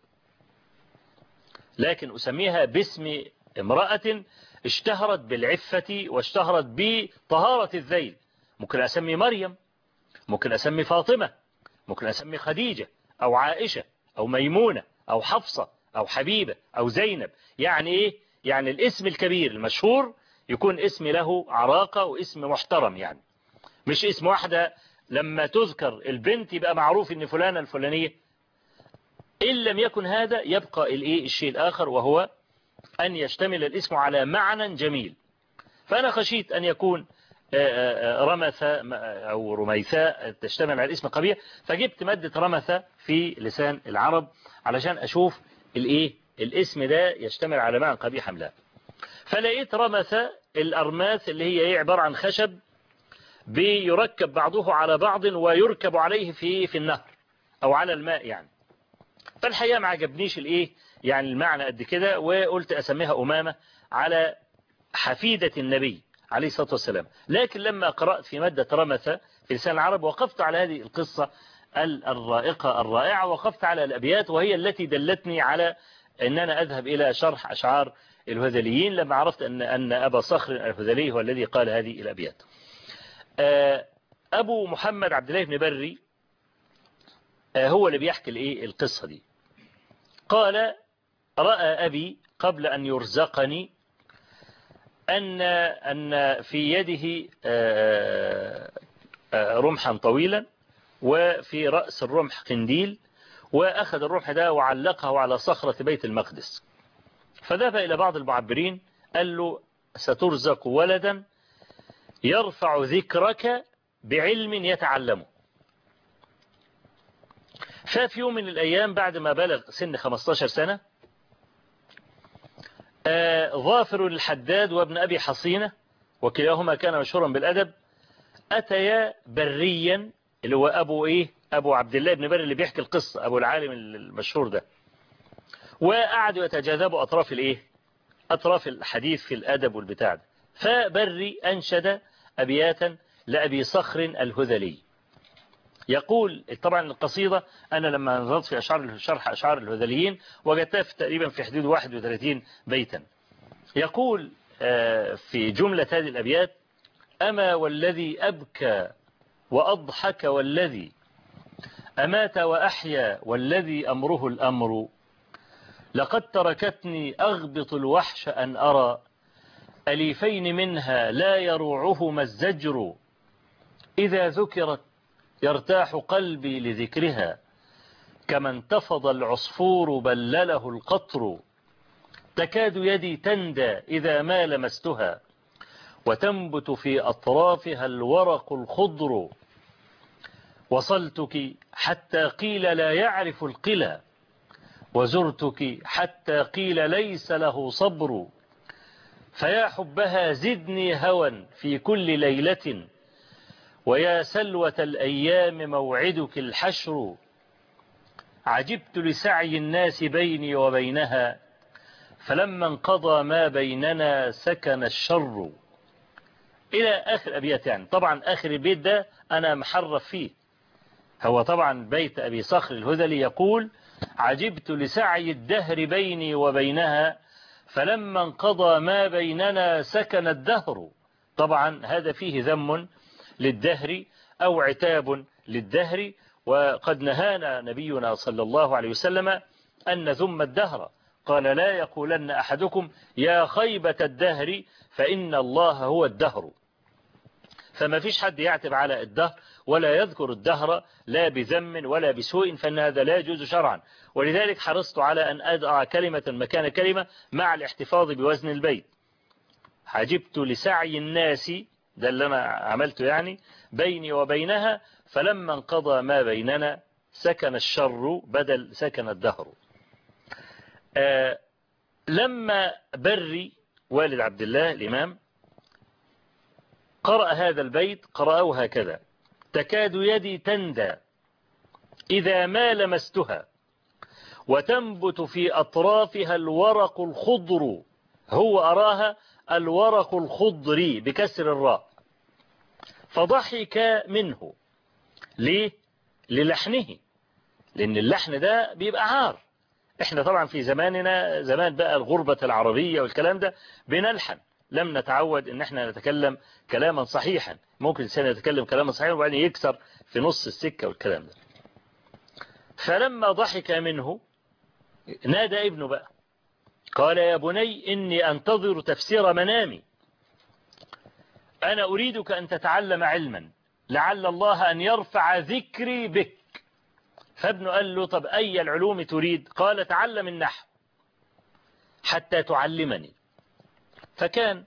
لكن أسميها باسم امرأة اشتهرت بالعفة واشتهرت بطهارة الذيل. ممكن أسمي مريم، ممكن أسمي فاطمة، ممكن أسمي خديجة أو عائشة أو ميمونة أو حفصة أو حبيبة أو زينب. يعني إيه؟ يعني الاسم الكبير المشهور يكون اسم له عراقة واسم محترم، يعني مش اسم واحدة لما تذكر البنت يبقى معروف ان فلانة الفلانية. إن لم يكن هذا يبقى الإيه الشيء الآخر، وهو أن يشتمل الاسم على معنى جميل. فأنا خشيت أن يكون رمثة أو رميثاء تشتمل على الاسم قبيح، فجبت مادة رمثة في لسان العرب علشان أشوف الإيه الاسم ده يشتمل على معنى قبيح أم لا. فلقيت رمثة الأرماث اللي هي عبارة عن خشب بيركب بعضه على بعض ويركب عليه في في النهر أو على الماء يعني. فالحقيقة ما عجبنيش الإيه يعني المعنى قد كده، وقلت أسميها أمامة على حفيدة النبي عليه الصلاة والسلام. لكن لما قرأت في مادة رمثة في لسان العرب وقفت على هذه القصة الرائقة الرائعة، وقفت على الأبيات وهي التي دلتني على أن أنا أذهب إلى شرح أشعار الهذليين لما عرفت أن أن أبا صخر الهذلي هو الذي قال هذه الأبيات. أبو محمد عبد الله بن بري هو اللي بيحكي الإيه القصة دي. قال: رأى أبي قبل أن يرزقني أن أن في يده رمحا طويلا وفي رأس الرمح قنديل، وأخذ الرمح ده وعلقه على صخرة بيت المقدس. فذهب إلى بعض المعبرين قال له: سترزق ولدا يرفع ذكرك بعلم يتعلمه. ففي يوم من الأيام بعد ما بلغ سن خمسة عشر سنة، ظافر الحداد وابن أبي حصينة وكلاهما كان مشهورا بالأدب أتيا بريا اللي هو أبو إيه أبو عبد الله بن بري اللي بيحكي القصة، أبو العالم المشهور ده، وقعدوا يتجاذبوا أطراف الإيه أطراف الحديث في الأدب والبتاع ده. فبري أنشد أبياتا لأبي صخر الهذلي يقول. طبعا القصيدة أنا لما نظرت في أشعار شرح أشعار الهذليين وجدتها في تقريبا في حدود واحد وثلاثين بيتا. يقول في جملة هذه الأبيات: أما والذي أبكى وأضحك والذي أمات وأحيا والذي أمره الأمر، لقد تركتني أغبط الوحش أن أرى أليفين منها لا يروعهما الزجر، إذا ذكرت يرتاح قلبي لذكرها كما انتفض العصفور بلله القطر، تكاد يدي تندى إذا ما لمستها وتنبت في أطرافها الورق الخضر، وصلتك حتى قيل لا يعرف القلى وزرتك حتى قيل ليس له صبر، فيا حبها زدني هوى في كل ليلة، ويا سلوة الأيام موعدك الحشر. عجبت لسعي الناس بيني وبينها، فلما انقضى ما بيننا سكن الشر. إلى آخر أبيات. يعني طبعا آخر البيت ده أنا محرف فيه، هو طبعا بيت أبي صخر الهذلي يقول: عجبت لسعي الدهر بيني وبينها، فلما انقضى ما بيننا سكن الدهر. طبعا هذا فيه ذم للدهر أو عتاب للدهر، وقد نهانا نبينا صلى الله عليه وسلم أن نذم الدهر. قال: لا يقولن أحدكم يا خيبة الدهر فإن الله هو الدهر. فما فيش حد يعتب على الدهر ولا يذكر الدهر لا بذم ولا بسوء، فإن هذا لا يجوز شرعا. ولذلك حرصت على أن أضع كلمة مكان كلمة مع الاحتفاظ بوزن البيت. عجبت لسعي الناس، ده اللي أنا عملته يعني، بيني وبينها، فلما انقضى ما بيننا سكن الشر بدل سكن الدهر. آه لما بري والد عبد الله الإمام قرأ هذا البيت قرأه هكذا: تكاد يدي تندى إذا ما لمستها، وتنبت في أطرافها الورق الخضر. هو أراها الورق الخضر بكسر الراء. فضحك منه. ليه؟ للحنه، لأن اللحن ده بيبقى عار. احنا طبعا في زماننا، زمان بقى الغربة العربية والكلام ده، بنلحن، لم نتعود ان احنا نتكلم كلاما صحيحا. ممكن الإنسان يتكلم كلاما صحيحا وبعدين يكسر في نص السكة والكلام ده. فلما ضحك منه نادى ابنه بقى، قال: يا بني إني أنتظر تفسير منامي، أنا أريدك أن تتعلم علما لعل الله أن يرفع ذكري بك. فابنه قال له: طب أي العلوم تريد؟ قال: تعلم النحو حتى تعلمني. فكان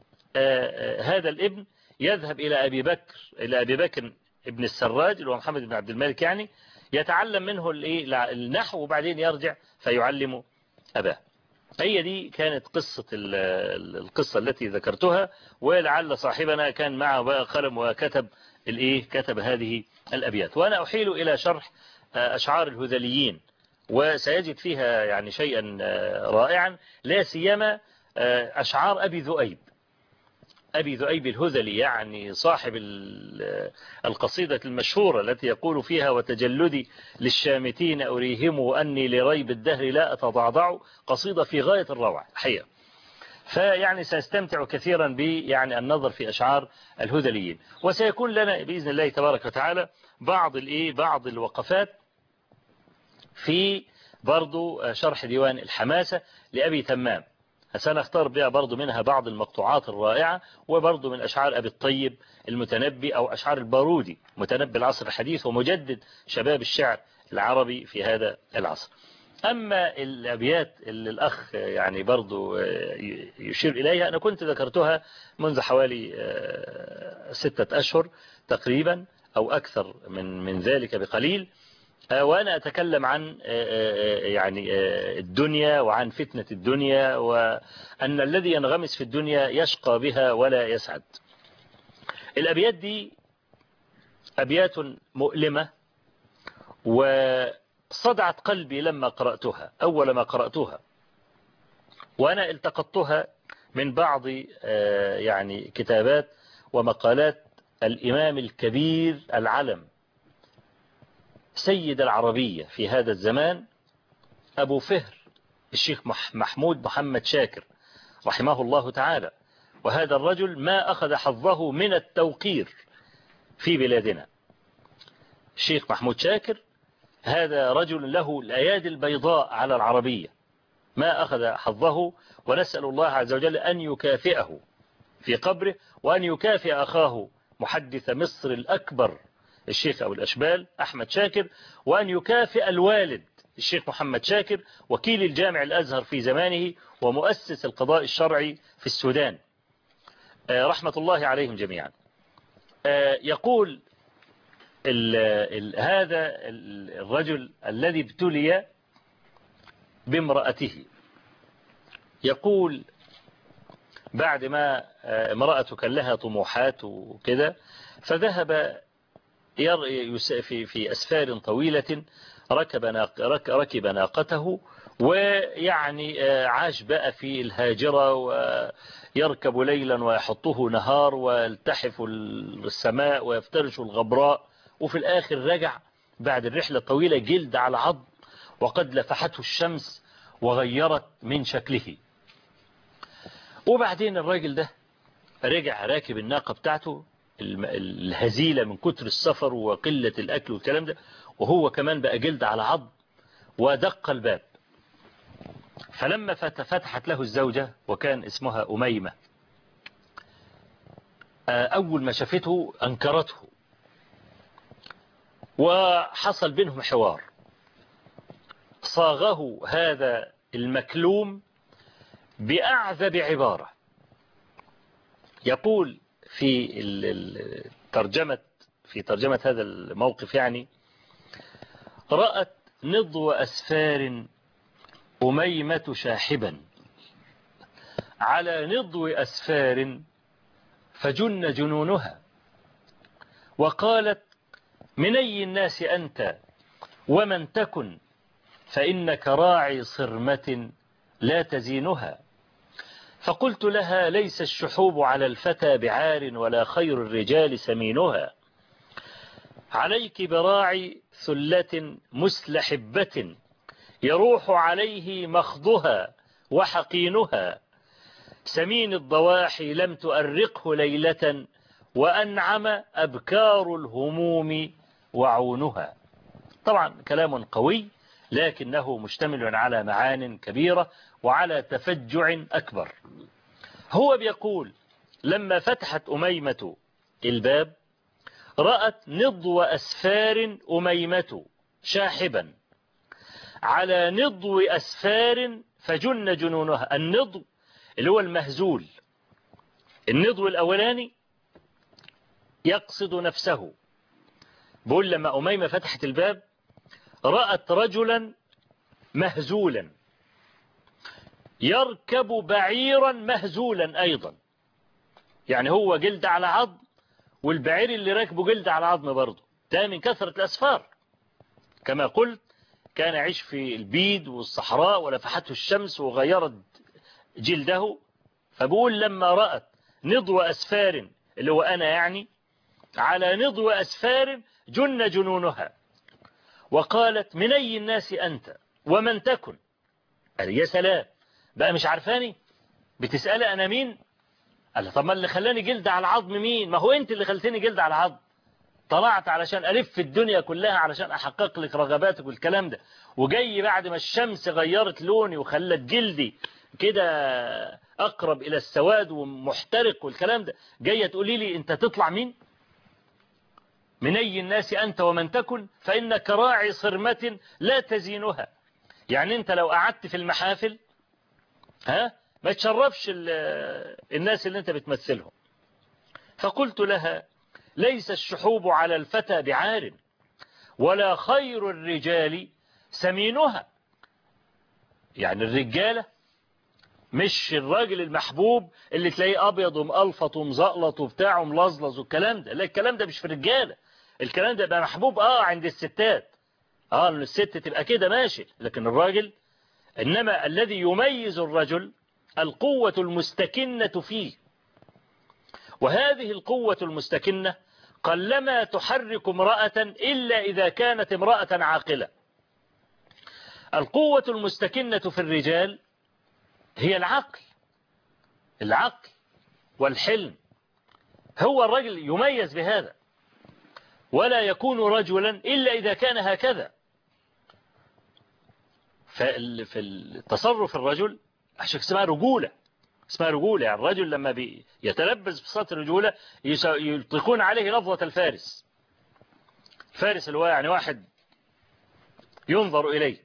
آه هذا الابن يذهب إلى أبي بكر إلى أبي بكر ابن السراج اللي هو محمد بن عبد الملك، يعني يتعلم منه النحو وبعدين يرجع فيعلم أباه. هي دي كانت قصة القصة التي ذكرتها، ولعل صاحبنا كان معه بقى قلم وكتب الايه كتب هذه الأبيات. وأنا أحيل إلى شرح أشعار الهذليين، وسيجد فيها يعني شيئا رائعا، لا سيما أشعار أبي ذؤيب. أبي ذؤيب الهذلي يعني صاحب القصيدة المشهورة التي يقول فيها: وتجلدي للشامتين أريهم أني لريب الدهر لا أتضعضع. قصيدة في غاية الروعة حقيقة. فيعني سنستمتع كثيرا ب يعني النظر في أشعار الهذليين، وسيكون لنا بإذن الله تبارك وتعالى بعض الإيه بعض الوقفات في برضو شرح ديوان الحماسة لأبي تمام. سنختار بها برضو منها بعض المقطوعات الرائعة، وبرضو من أشعار أبي الطيب المتنبي أو أشعار البارودي متنبي العصر الحديث ومجدد شباب الشعر العربي في هذا العصر. أما الأبيات اللي الأخ يعني برضو يشير إليها أنا كنت ذكرتها منذ حوالي ستة أشهر تقريبا أو أكثر من من ذلك بقليل، وأنا أتكلم عن يعني الدنيا وعن فتنة الدنيا، وأن الذي ينغمس في الدنيا يشقى بها ولا يسعد. الأبيات دي أبيات مؤلمة وصدعت قلبي لما قرأتها أول ما قرأتها، وأنا التقطتها من بعض يعني كتابات ومقالات الإمام الكبير العلم سيد العربية في هذا الزمان أبو فهر الشيخ محمود محمد شاكر رحمه الله تعالى. وهذا الرجل ما أخذ حظه من التوقير في بلادنا. الشيخ محمود شاكر هذا رجل له الأيادي البيضاء على العربية، ما أخذ حظه، ونسأل الله عز وجل أن يكافئه في قبره، وأن يكافئ أخاه محدث مصر الأكبر الشيخ أبو الأشبال أحمد شاكر، وأن يكافئ الوالد الشيخ محمد شاكر وكيل الجامع الأزهر في زمانه ومؤسس القضاء الشرعي في السودان رحمة الله عليهم جميعا. يقول ال ال هذا الرجل الذي ابتلي بامرأته. يقول بعد ما امرأته كان لها طموحات وكده، فذهب في في أسفار طويلة، ركب ركب ناقته، ويعني عاش بقى في الهاجرة، ويركب ليلا ويحطه نهار، ويلتحف السماء ويفترش الغبراء، وفي الآخر رجع بعد الرحلة الطويلة جلد على عظم، وقد لفحته الشمس وغيرت من شكله. وبعدين الراجل ده رجع راكب الناقة بتاعته الهزيلة من كتر السفر وقلة الأكل والكلام ده، وهو كمان بقى جلد على عظم، ودق الباب. فلما فتحت له الزوجة، وكان اسمها أميمة، أول ما شافته أنكرته، وحصل بينهم حوار صاغه هذا المكلوم بأعذب عبارة. يقول في الترجمة في ترجمة هذا الموقف يعني: رأت نضو أسفار أميمة شاحبا على نضو أسفار فجن جنونها، وقالت: من أي الناس أنت ومن تكن، فإنك راعي صرمة لا تزينها. فقلت لها: ليس الشحوب على الفتى بعار، ولا خير الرجال سمينها. عليك براعي ثلة مسلحبة، يروح عليه مخضها وحقينها. سمين الضواحي لم تؤرقه ليلة، وأنعم أبكار الهموم وعونها. طبعا كلام قوي، لكنه مشتمل على معان كبيرة وعلى تفجع أكبر. هو بيقول: لما فتحت أميمة الباب، رأت نضو أسفار أميمة شاحبا على نضو أسفار فجن جنونها. النضو اللي هو المهزول، النضو الأولاني يقصد نفسه. بقول لما أميمة فتحت الباب رأت رجلا مهزولا يركب بعيرا مهزولا أيضا، يعني هو جلد على عظم، والبعير اللي راكبه جلد على عظم برضه، ده من كثرة الأسفار. كما قلت كان يعيش في البيد والصحراء، ولفحته الشمس وغيرت جلده. فبقول لما رأت نضو أسفار، اللي هو أنا يعني، على نضو أسفار جن جنونها، وقالت: من أي الناس أنت ومن تكن. قال: يا سلام، بقى مش عارفاني؟ بتسأل أنا مين؟ قال: طب ما اللي خلاني جلد على العظم مين؟ ما هو أنت اللي خلتني جلد على العظم. طلعت علشان ألف في الدنيا كلها علشان أحقق لك رغباتك والكلام ده، وجاي بعد ما الشمس غيرت لوني وخلت جلدي كده أقرب إلى السواد ومحترق والكلام ده، جاية تقولي لي أنت تطلع مين؟ من أي الناس أنت ومن تكن، فإنك راعي صرمة لا تزينها. يعني أنت لو قعدت في المحافل ها ما تشرفش الناس اللي أنت بتمثلهم. فقلت لها: ليس الشحوب على الفتى بعار، ولا خير الرجال سمينها. يعني الرجالة مش الراجل المحبوب اللي تلاقيه أبيض ومقلفط ومزقلط وبتاعه ملظلظ والكلام ده، لا، الكلام ده مش في الرجالة. الكلام ده بقى محبوب اه عند الستات، اه ان الست تبقى كده ماشي، لكن الراجل، انما الذي يميز الرجل القوة المستكنة فيه. وهذه القوة المستكنة قلما تحرك امرأة إلا إذا كانت امرأة عاقلة. القوة المستكنة في الرجال هي العقل، العقل والحلم. هو الرجل يميز بهذا، ولا يكون رجلا إلا إذا كان هكذا. في التصرف الرجل عشان اسمها رجولة، اسمها رجولة. يعني الرجل لما يتلبس بصفات الرجولة يطلقون عليه لفظة الفارس. فارس اللي هو يعني واحد ينظر إليه.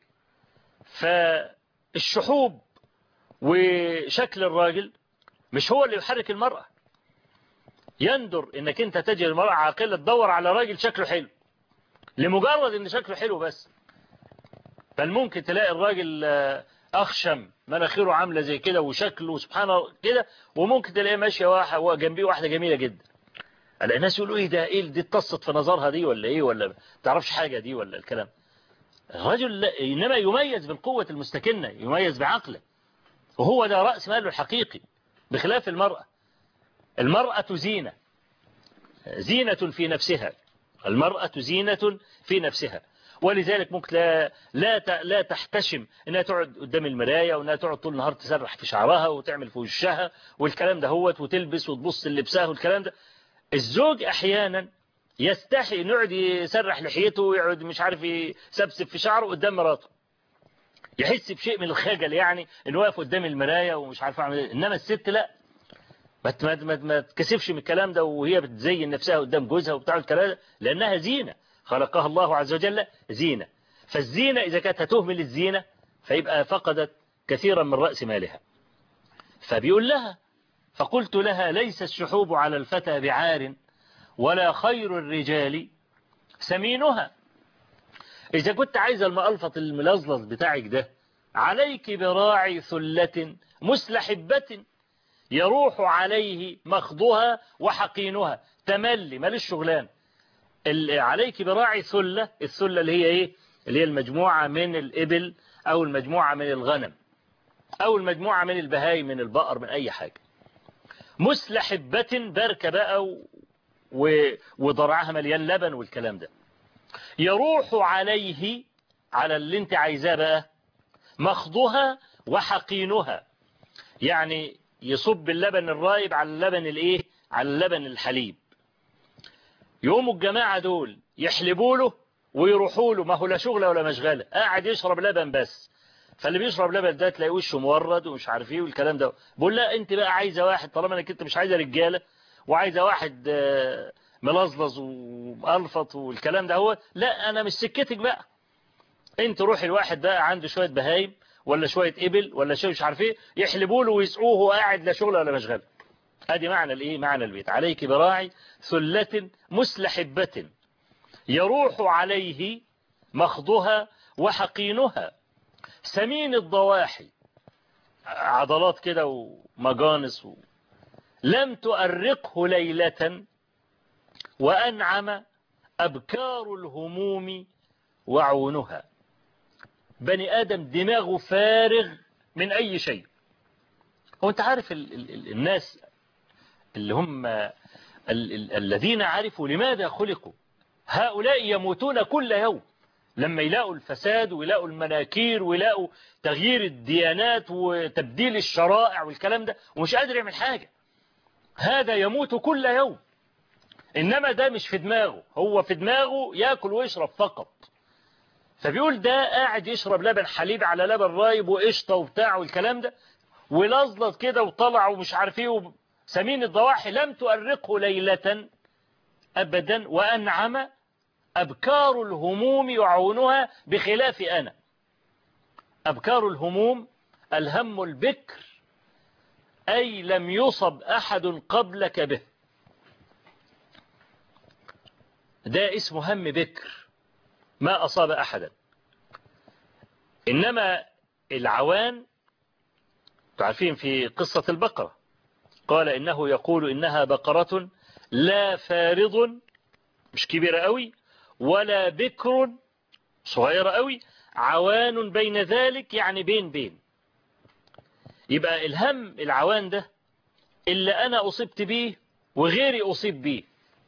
فالشحوب وشكل الراجل مش هو اللي يحرك المرأة. يندر انك انت تجد المرأة عاقلة تدور على راجل شكله حلو لمجرد ان شكله حلو بس. بل ممكن تلاقي الراجل أخشم مناخيره عاملة زي كده وشكله سبحان الله كده، وممكن تلاقيه ماشية واحد جنبيه واحدة جميلة جدا. الناس يقولوا ايه ده، ايه دي اتصت في نظرها دي ولا ايه، ولا ما تعرفش حاجة دي ولا الكلام. الرجل إنما يميز بالقوة المستكنة، يميز بعقله، وهو ده رأس ماله الحقيقي، بخلاف المرأة. المرأة زينة، زينة في نفسها، المرأة زينة في نفسها، ولذلك ممكن لا لا لا تحتشم انها تقعد قدام المرايه، وانها تقعد طول النهار تسرح في شعرها وتعمل في وشها والكلام ده هوت، وتلبس وتبص للبسها والكلام ده. الزوج احيانا يستحي انه يقعد يسرح لحيته ويقعد مش عارف يسبسب في شعره قدام مراته، يحس بشيء من الخجل، يعني انه واقف قدام المرايه ومش عارف اعمل ايه. انما الست لا، ما ما ما تكسفش من الكلام ده وهي بتزين نفسها قدام جوزها وبتاع الكلام ده، لانها زينه خلقها الله عز وجل زينة. فالزينة إذا كانت هتهمل الزينة فيبقى فقدت كثيرا من رأس مالها. فبيقول لها: فقلت لها: ليس الشحوب على الفتى بعار، ولا خير الرجال سمينها. إذا كنت عايز المألفط الملظلظ بتاعك ده، عليك براعي ثلة مسلحبة يروح عليه مخضها وحقينها. تملي ماليش شغلان، عليك براعي ثلة. الثلة اللي هي ايه؟ اللي هي المجموعة من الإبل أو المجموعة من الغنم أو المجموعة من البهاي من البقر من أي حاجة. مسلحبة بركة بقى و... وضرعها مليان لبن والكلام ده. يروح عليه، على اللي انت عايزاه بقى، مخضها وحقينها، يعني يصب اللبن الرايب على اللبن الايه، على اللبن الحليب. يقوموا الجماعة دول يحلبوا له ويروحوا له، ما هو لا شغله ولا مشغله، قاعد يشرب لبن بس. فاللي بيشرب لبن ده تلاقي وشه مورد ومش عارف ايه والكلام ده. بقول لا، انت بقى عايزه واحد، طالما انك انت مش عايزه رجاله وعايزه واحد ملظلظ ومقلفط والكلام ده، هو لا، انا مش سكتك بقى. انت روحي الواحد بقى عنده شويه بهايم ولا شويه ابل ولا شيء مش عارف ايه، يحلبوا له ويسقوه وقاعد لا شغله ولا مشغله. ادي معنى الايه، معنى البيت. عليك براعي ثلة مسلحبة يروح عليه مخضها وحقينها. سمين الضواحي، عضلات كده ومجانس و... لم تؤرقه ليلة وأنعم أبكار الهموم وعونها. بني آدم دماغه فارغ من أي شيء. هو أنت عارف ال... ال... الناس اللي هم ال... ال... الذين عرفوا لماذا خلقوا، هؤلاء يموتون كل يوم لما يلاقوا الفساد ويلاقوا المناكير ويلاقوا تغيير الديانات وتبديل الشرائع والكلام ده، ومش قادر يعمل حاجة. هذا يموت كل يوم. إنما ده مش في دماغه، هو في دماغه يأكل ويشرب فقط. فبيقول ده قاعد يشرب لبن حليب على لبن رايب وقشطة وبتاع والكلام ده، ولزلط كده وطلع ومش عارف ايه. سمين الضواحي لم تؤرقه ليلة أبدا وأنعم أبكار الهموم يعونها، بخلاف أنا. أبكار الهموم الهم البكر، أي لم يصب أحد قبلك به، ده اسمه هم بكر، ما أصاب أحدا. إنما العوان تعرفين في قصة البقرة، قال إنه يقول إنها بقرة لا فارض، مش كبيرة قوي، ولا بكر صغيرة قوي، عوان بين ذلك، يعني بين بين. يبقى الهم العوان ده اللي أنا أصبت به وغيري أصيب به.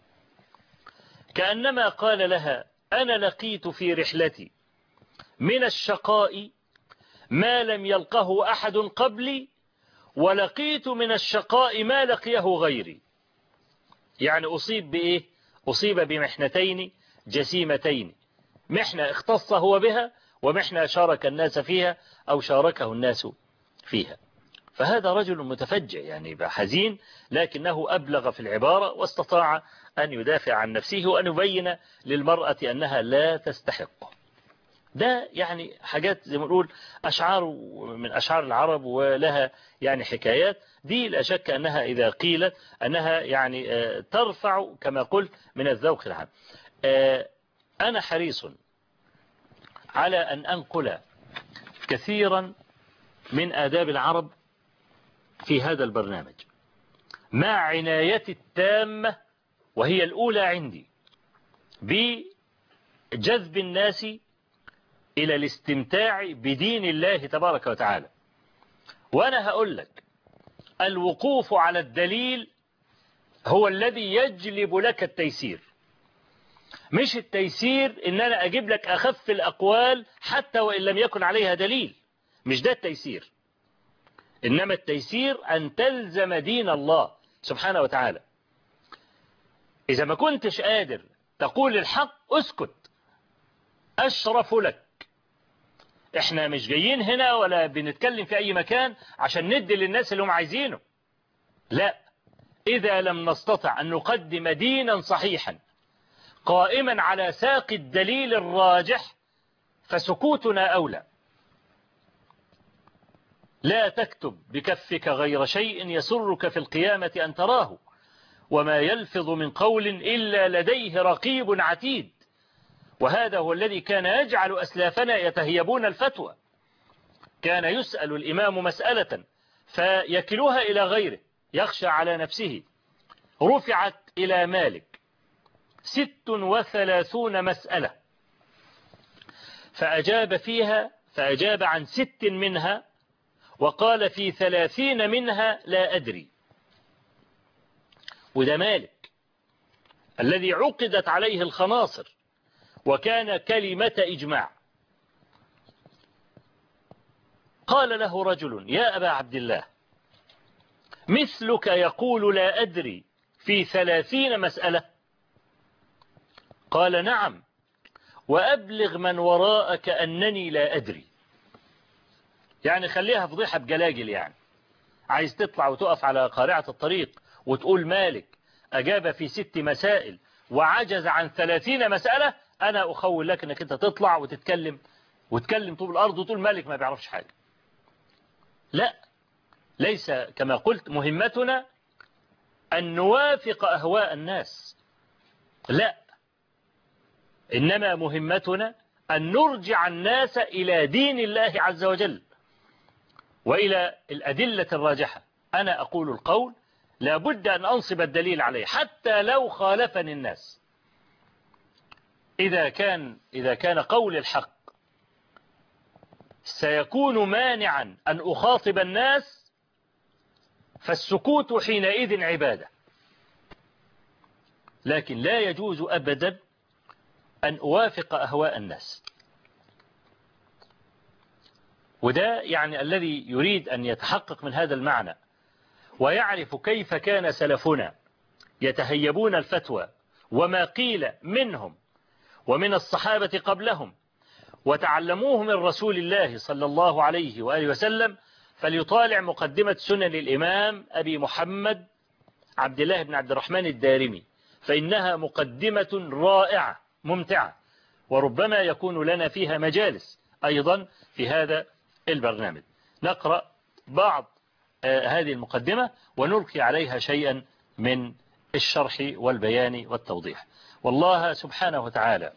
كأنما قال لها: أنا لقيت في رحلتي من الشقاء ما لم يلقه أحد قبلي، ولقيت من الشقاء ما لقيه غيري. يعني أصيب بإيه؟ أصيب بمحنتين جسيمتين، محنة اختص هو بها، ومحنة شارك الناس فيها أو شاركه الناس فيها. فهذا رجل متفجع، يعني حزين، لكنه أبلغ في العبارة واستطاع أن يدافع عن نفسه وأن يبين للمرأة أنها لا تستحق. ده يعني حاجات زي ما نقول أشعار من أشعار العرب، ولها يعني حكايات. دي لا شك أنها إذا قيلت أنها يعني ترفع كما قلت من الذوق العام. أنا حريص على أن أنقل كثيرا من آداب العرب في هذا البرنامج مع عنايتي التامة، وهي الأولى عندي، بجذب الناس إلى الاستمتاع بدين الله تبارك وتعالى. وأنا هقول لك الوقوف على الدليل هو الذي يجلب لك التيسير، مش التيسير إن أنا أجيب لك أخف الأقوال حتى وإن لم يكن عليها دليل، مش ده التيسير. إنما التيسير أن تلزم دين الله سبحانه وتعالى. إذا ما كنتش قادر تقول الحق اسكت، أشرف لك. إحنا مش جايين هنا ولا بنتكلم في أي مكان عشان ندي للناس اللي هم عايزينه، لا. إذا لم نستطع أن نقدم دينا صحيحا قائما على ساق الدليل الراجح فسكوتنا أولى. لا تكتب بكفك غير شيء يسرك في القيامة أن تراه، وما يلفظ من قول إلا لديه رقيب عتيد. وهذا هو الذي كان يجعل أسلافنا يتهيبون الفتوى. كان يسأل الإمام مسألة فيكلوها إلى غيره يخشى على نفسه، رفعت إلى مالك ست وثلاثون مسألة فأجاب فيها فأجاب عن ست منها وقال في ثلاثين منها لا أدري. وده مالك الذي عقدت عليه الخناصر وكان كلمة إجماع. قال له رجل يا أبا عبد الله مثلك يقول لا أدري في ثلاثين مسألة؟ قال نعم، وأبلغ من وراءك أنني لا أدري. يعني خليها فضيحة بجلاجل، يعني عايز تطلع وتقف على قارعة الطريق وتقول مالك أجاب في ست مسائل وعجز عن ثلاثين مسألة، أنا أخول لك أنك أنت تطلع وتتكلم وتكلم طول الأرض وتقول مالك ما بيعرفش حاجة. لا، ليس كما قلت مهمتنا أن نوافق أهواء الناس، لا، إنما مهمتنا أن نرجع الناس إلى دين الله عز وجل وإلى الأدلة الراجحة. أنا أقول القول لابد أن أنصب الدليل عليه حتى لو خالفني الناس. إذا كان إذا كان قول الحق سيكون مانعا أن أخاطب الناس فالسكوت حينئذ عبادة. لكن لا يجوز أبدا أن أوافق أهواء الناس. وده يعني الذي يريد أن يتحقق من هذا المعنى ويعرف كيف كان سلفنا يتهيبون الفتوى وما قيل منهم ومن الصحابة قبلهم وتعلموه من رسول الله صلى الله عليه وآله وسلم، فليطالع مقدمة سنن الإمام أبي محمد عبد الله بن عبد الرحمن الدارمي، فإنها مقدمة رائعة ممتعة، وربما يكون لنا فيها مجالس أيضا في هذا البرنامج. نقرأ بعض هذه المقدمة ونلقي عليها شيئا من الشرح والبيان والتوضيح. والله سبحانه وتعالى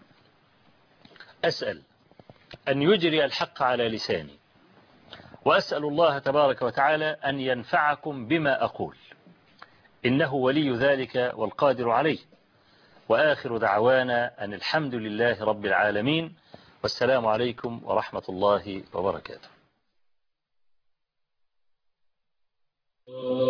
أسأل أن يجري الحق على لساني، وأسأل الله تبارك وتعالى أن ينفعكم بما أقول، إنه ولي ذلك والقادر عليه. وآخر دعوانا أن الحمد لله رب العالمين، والسلام عليكم ورحمة الله وبركاته.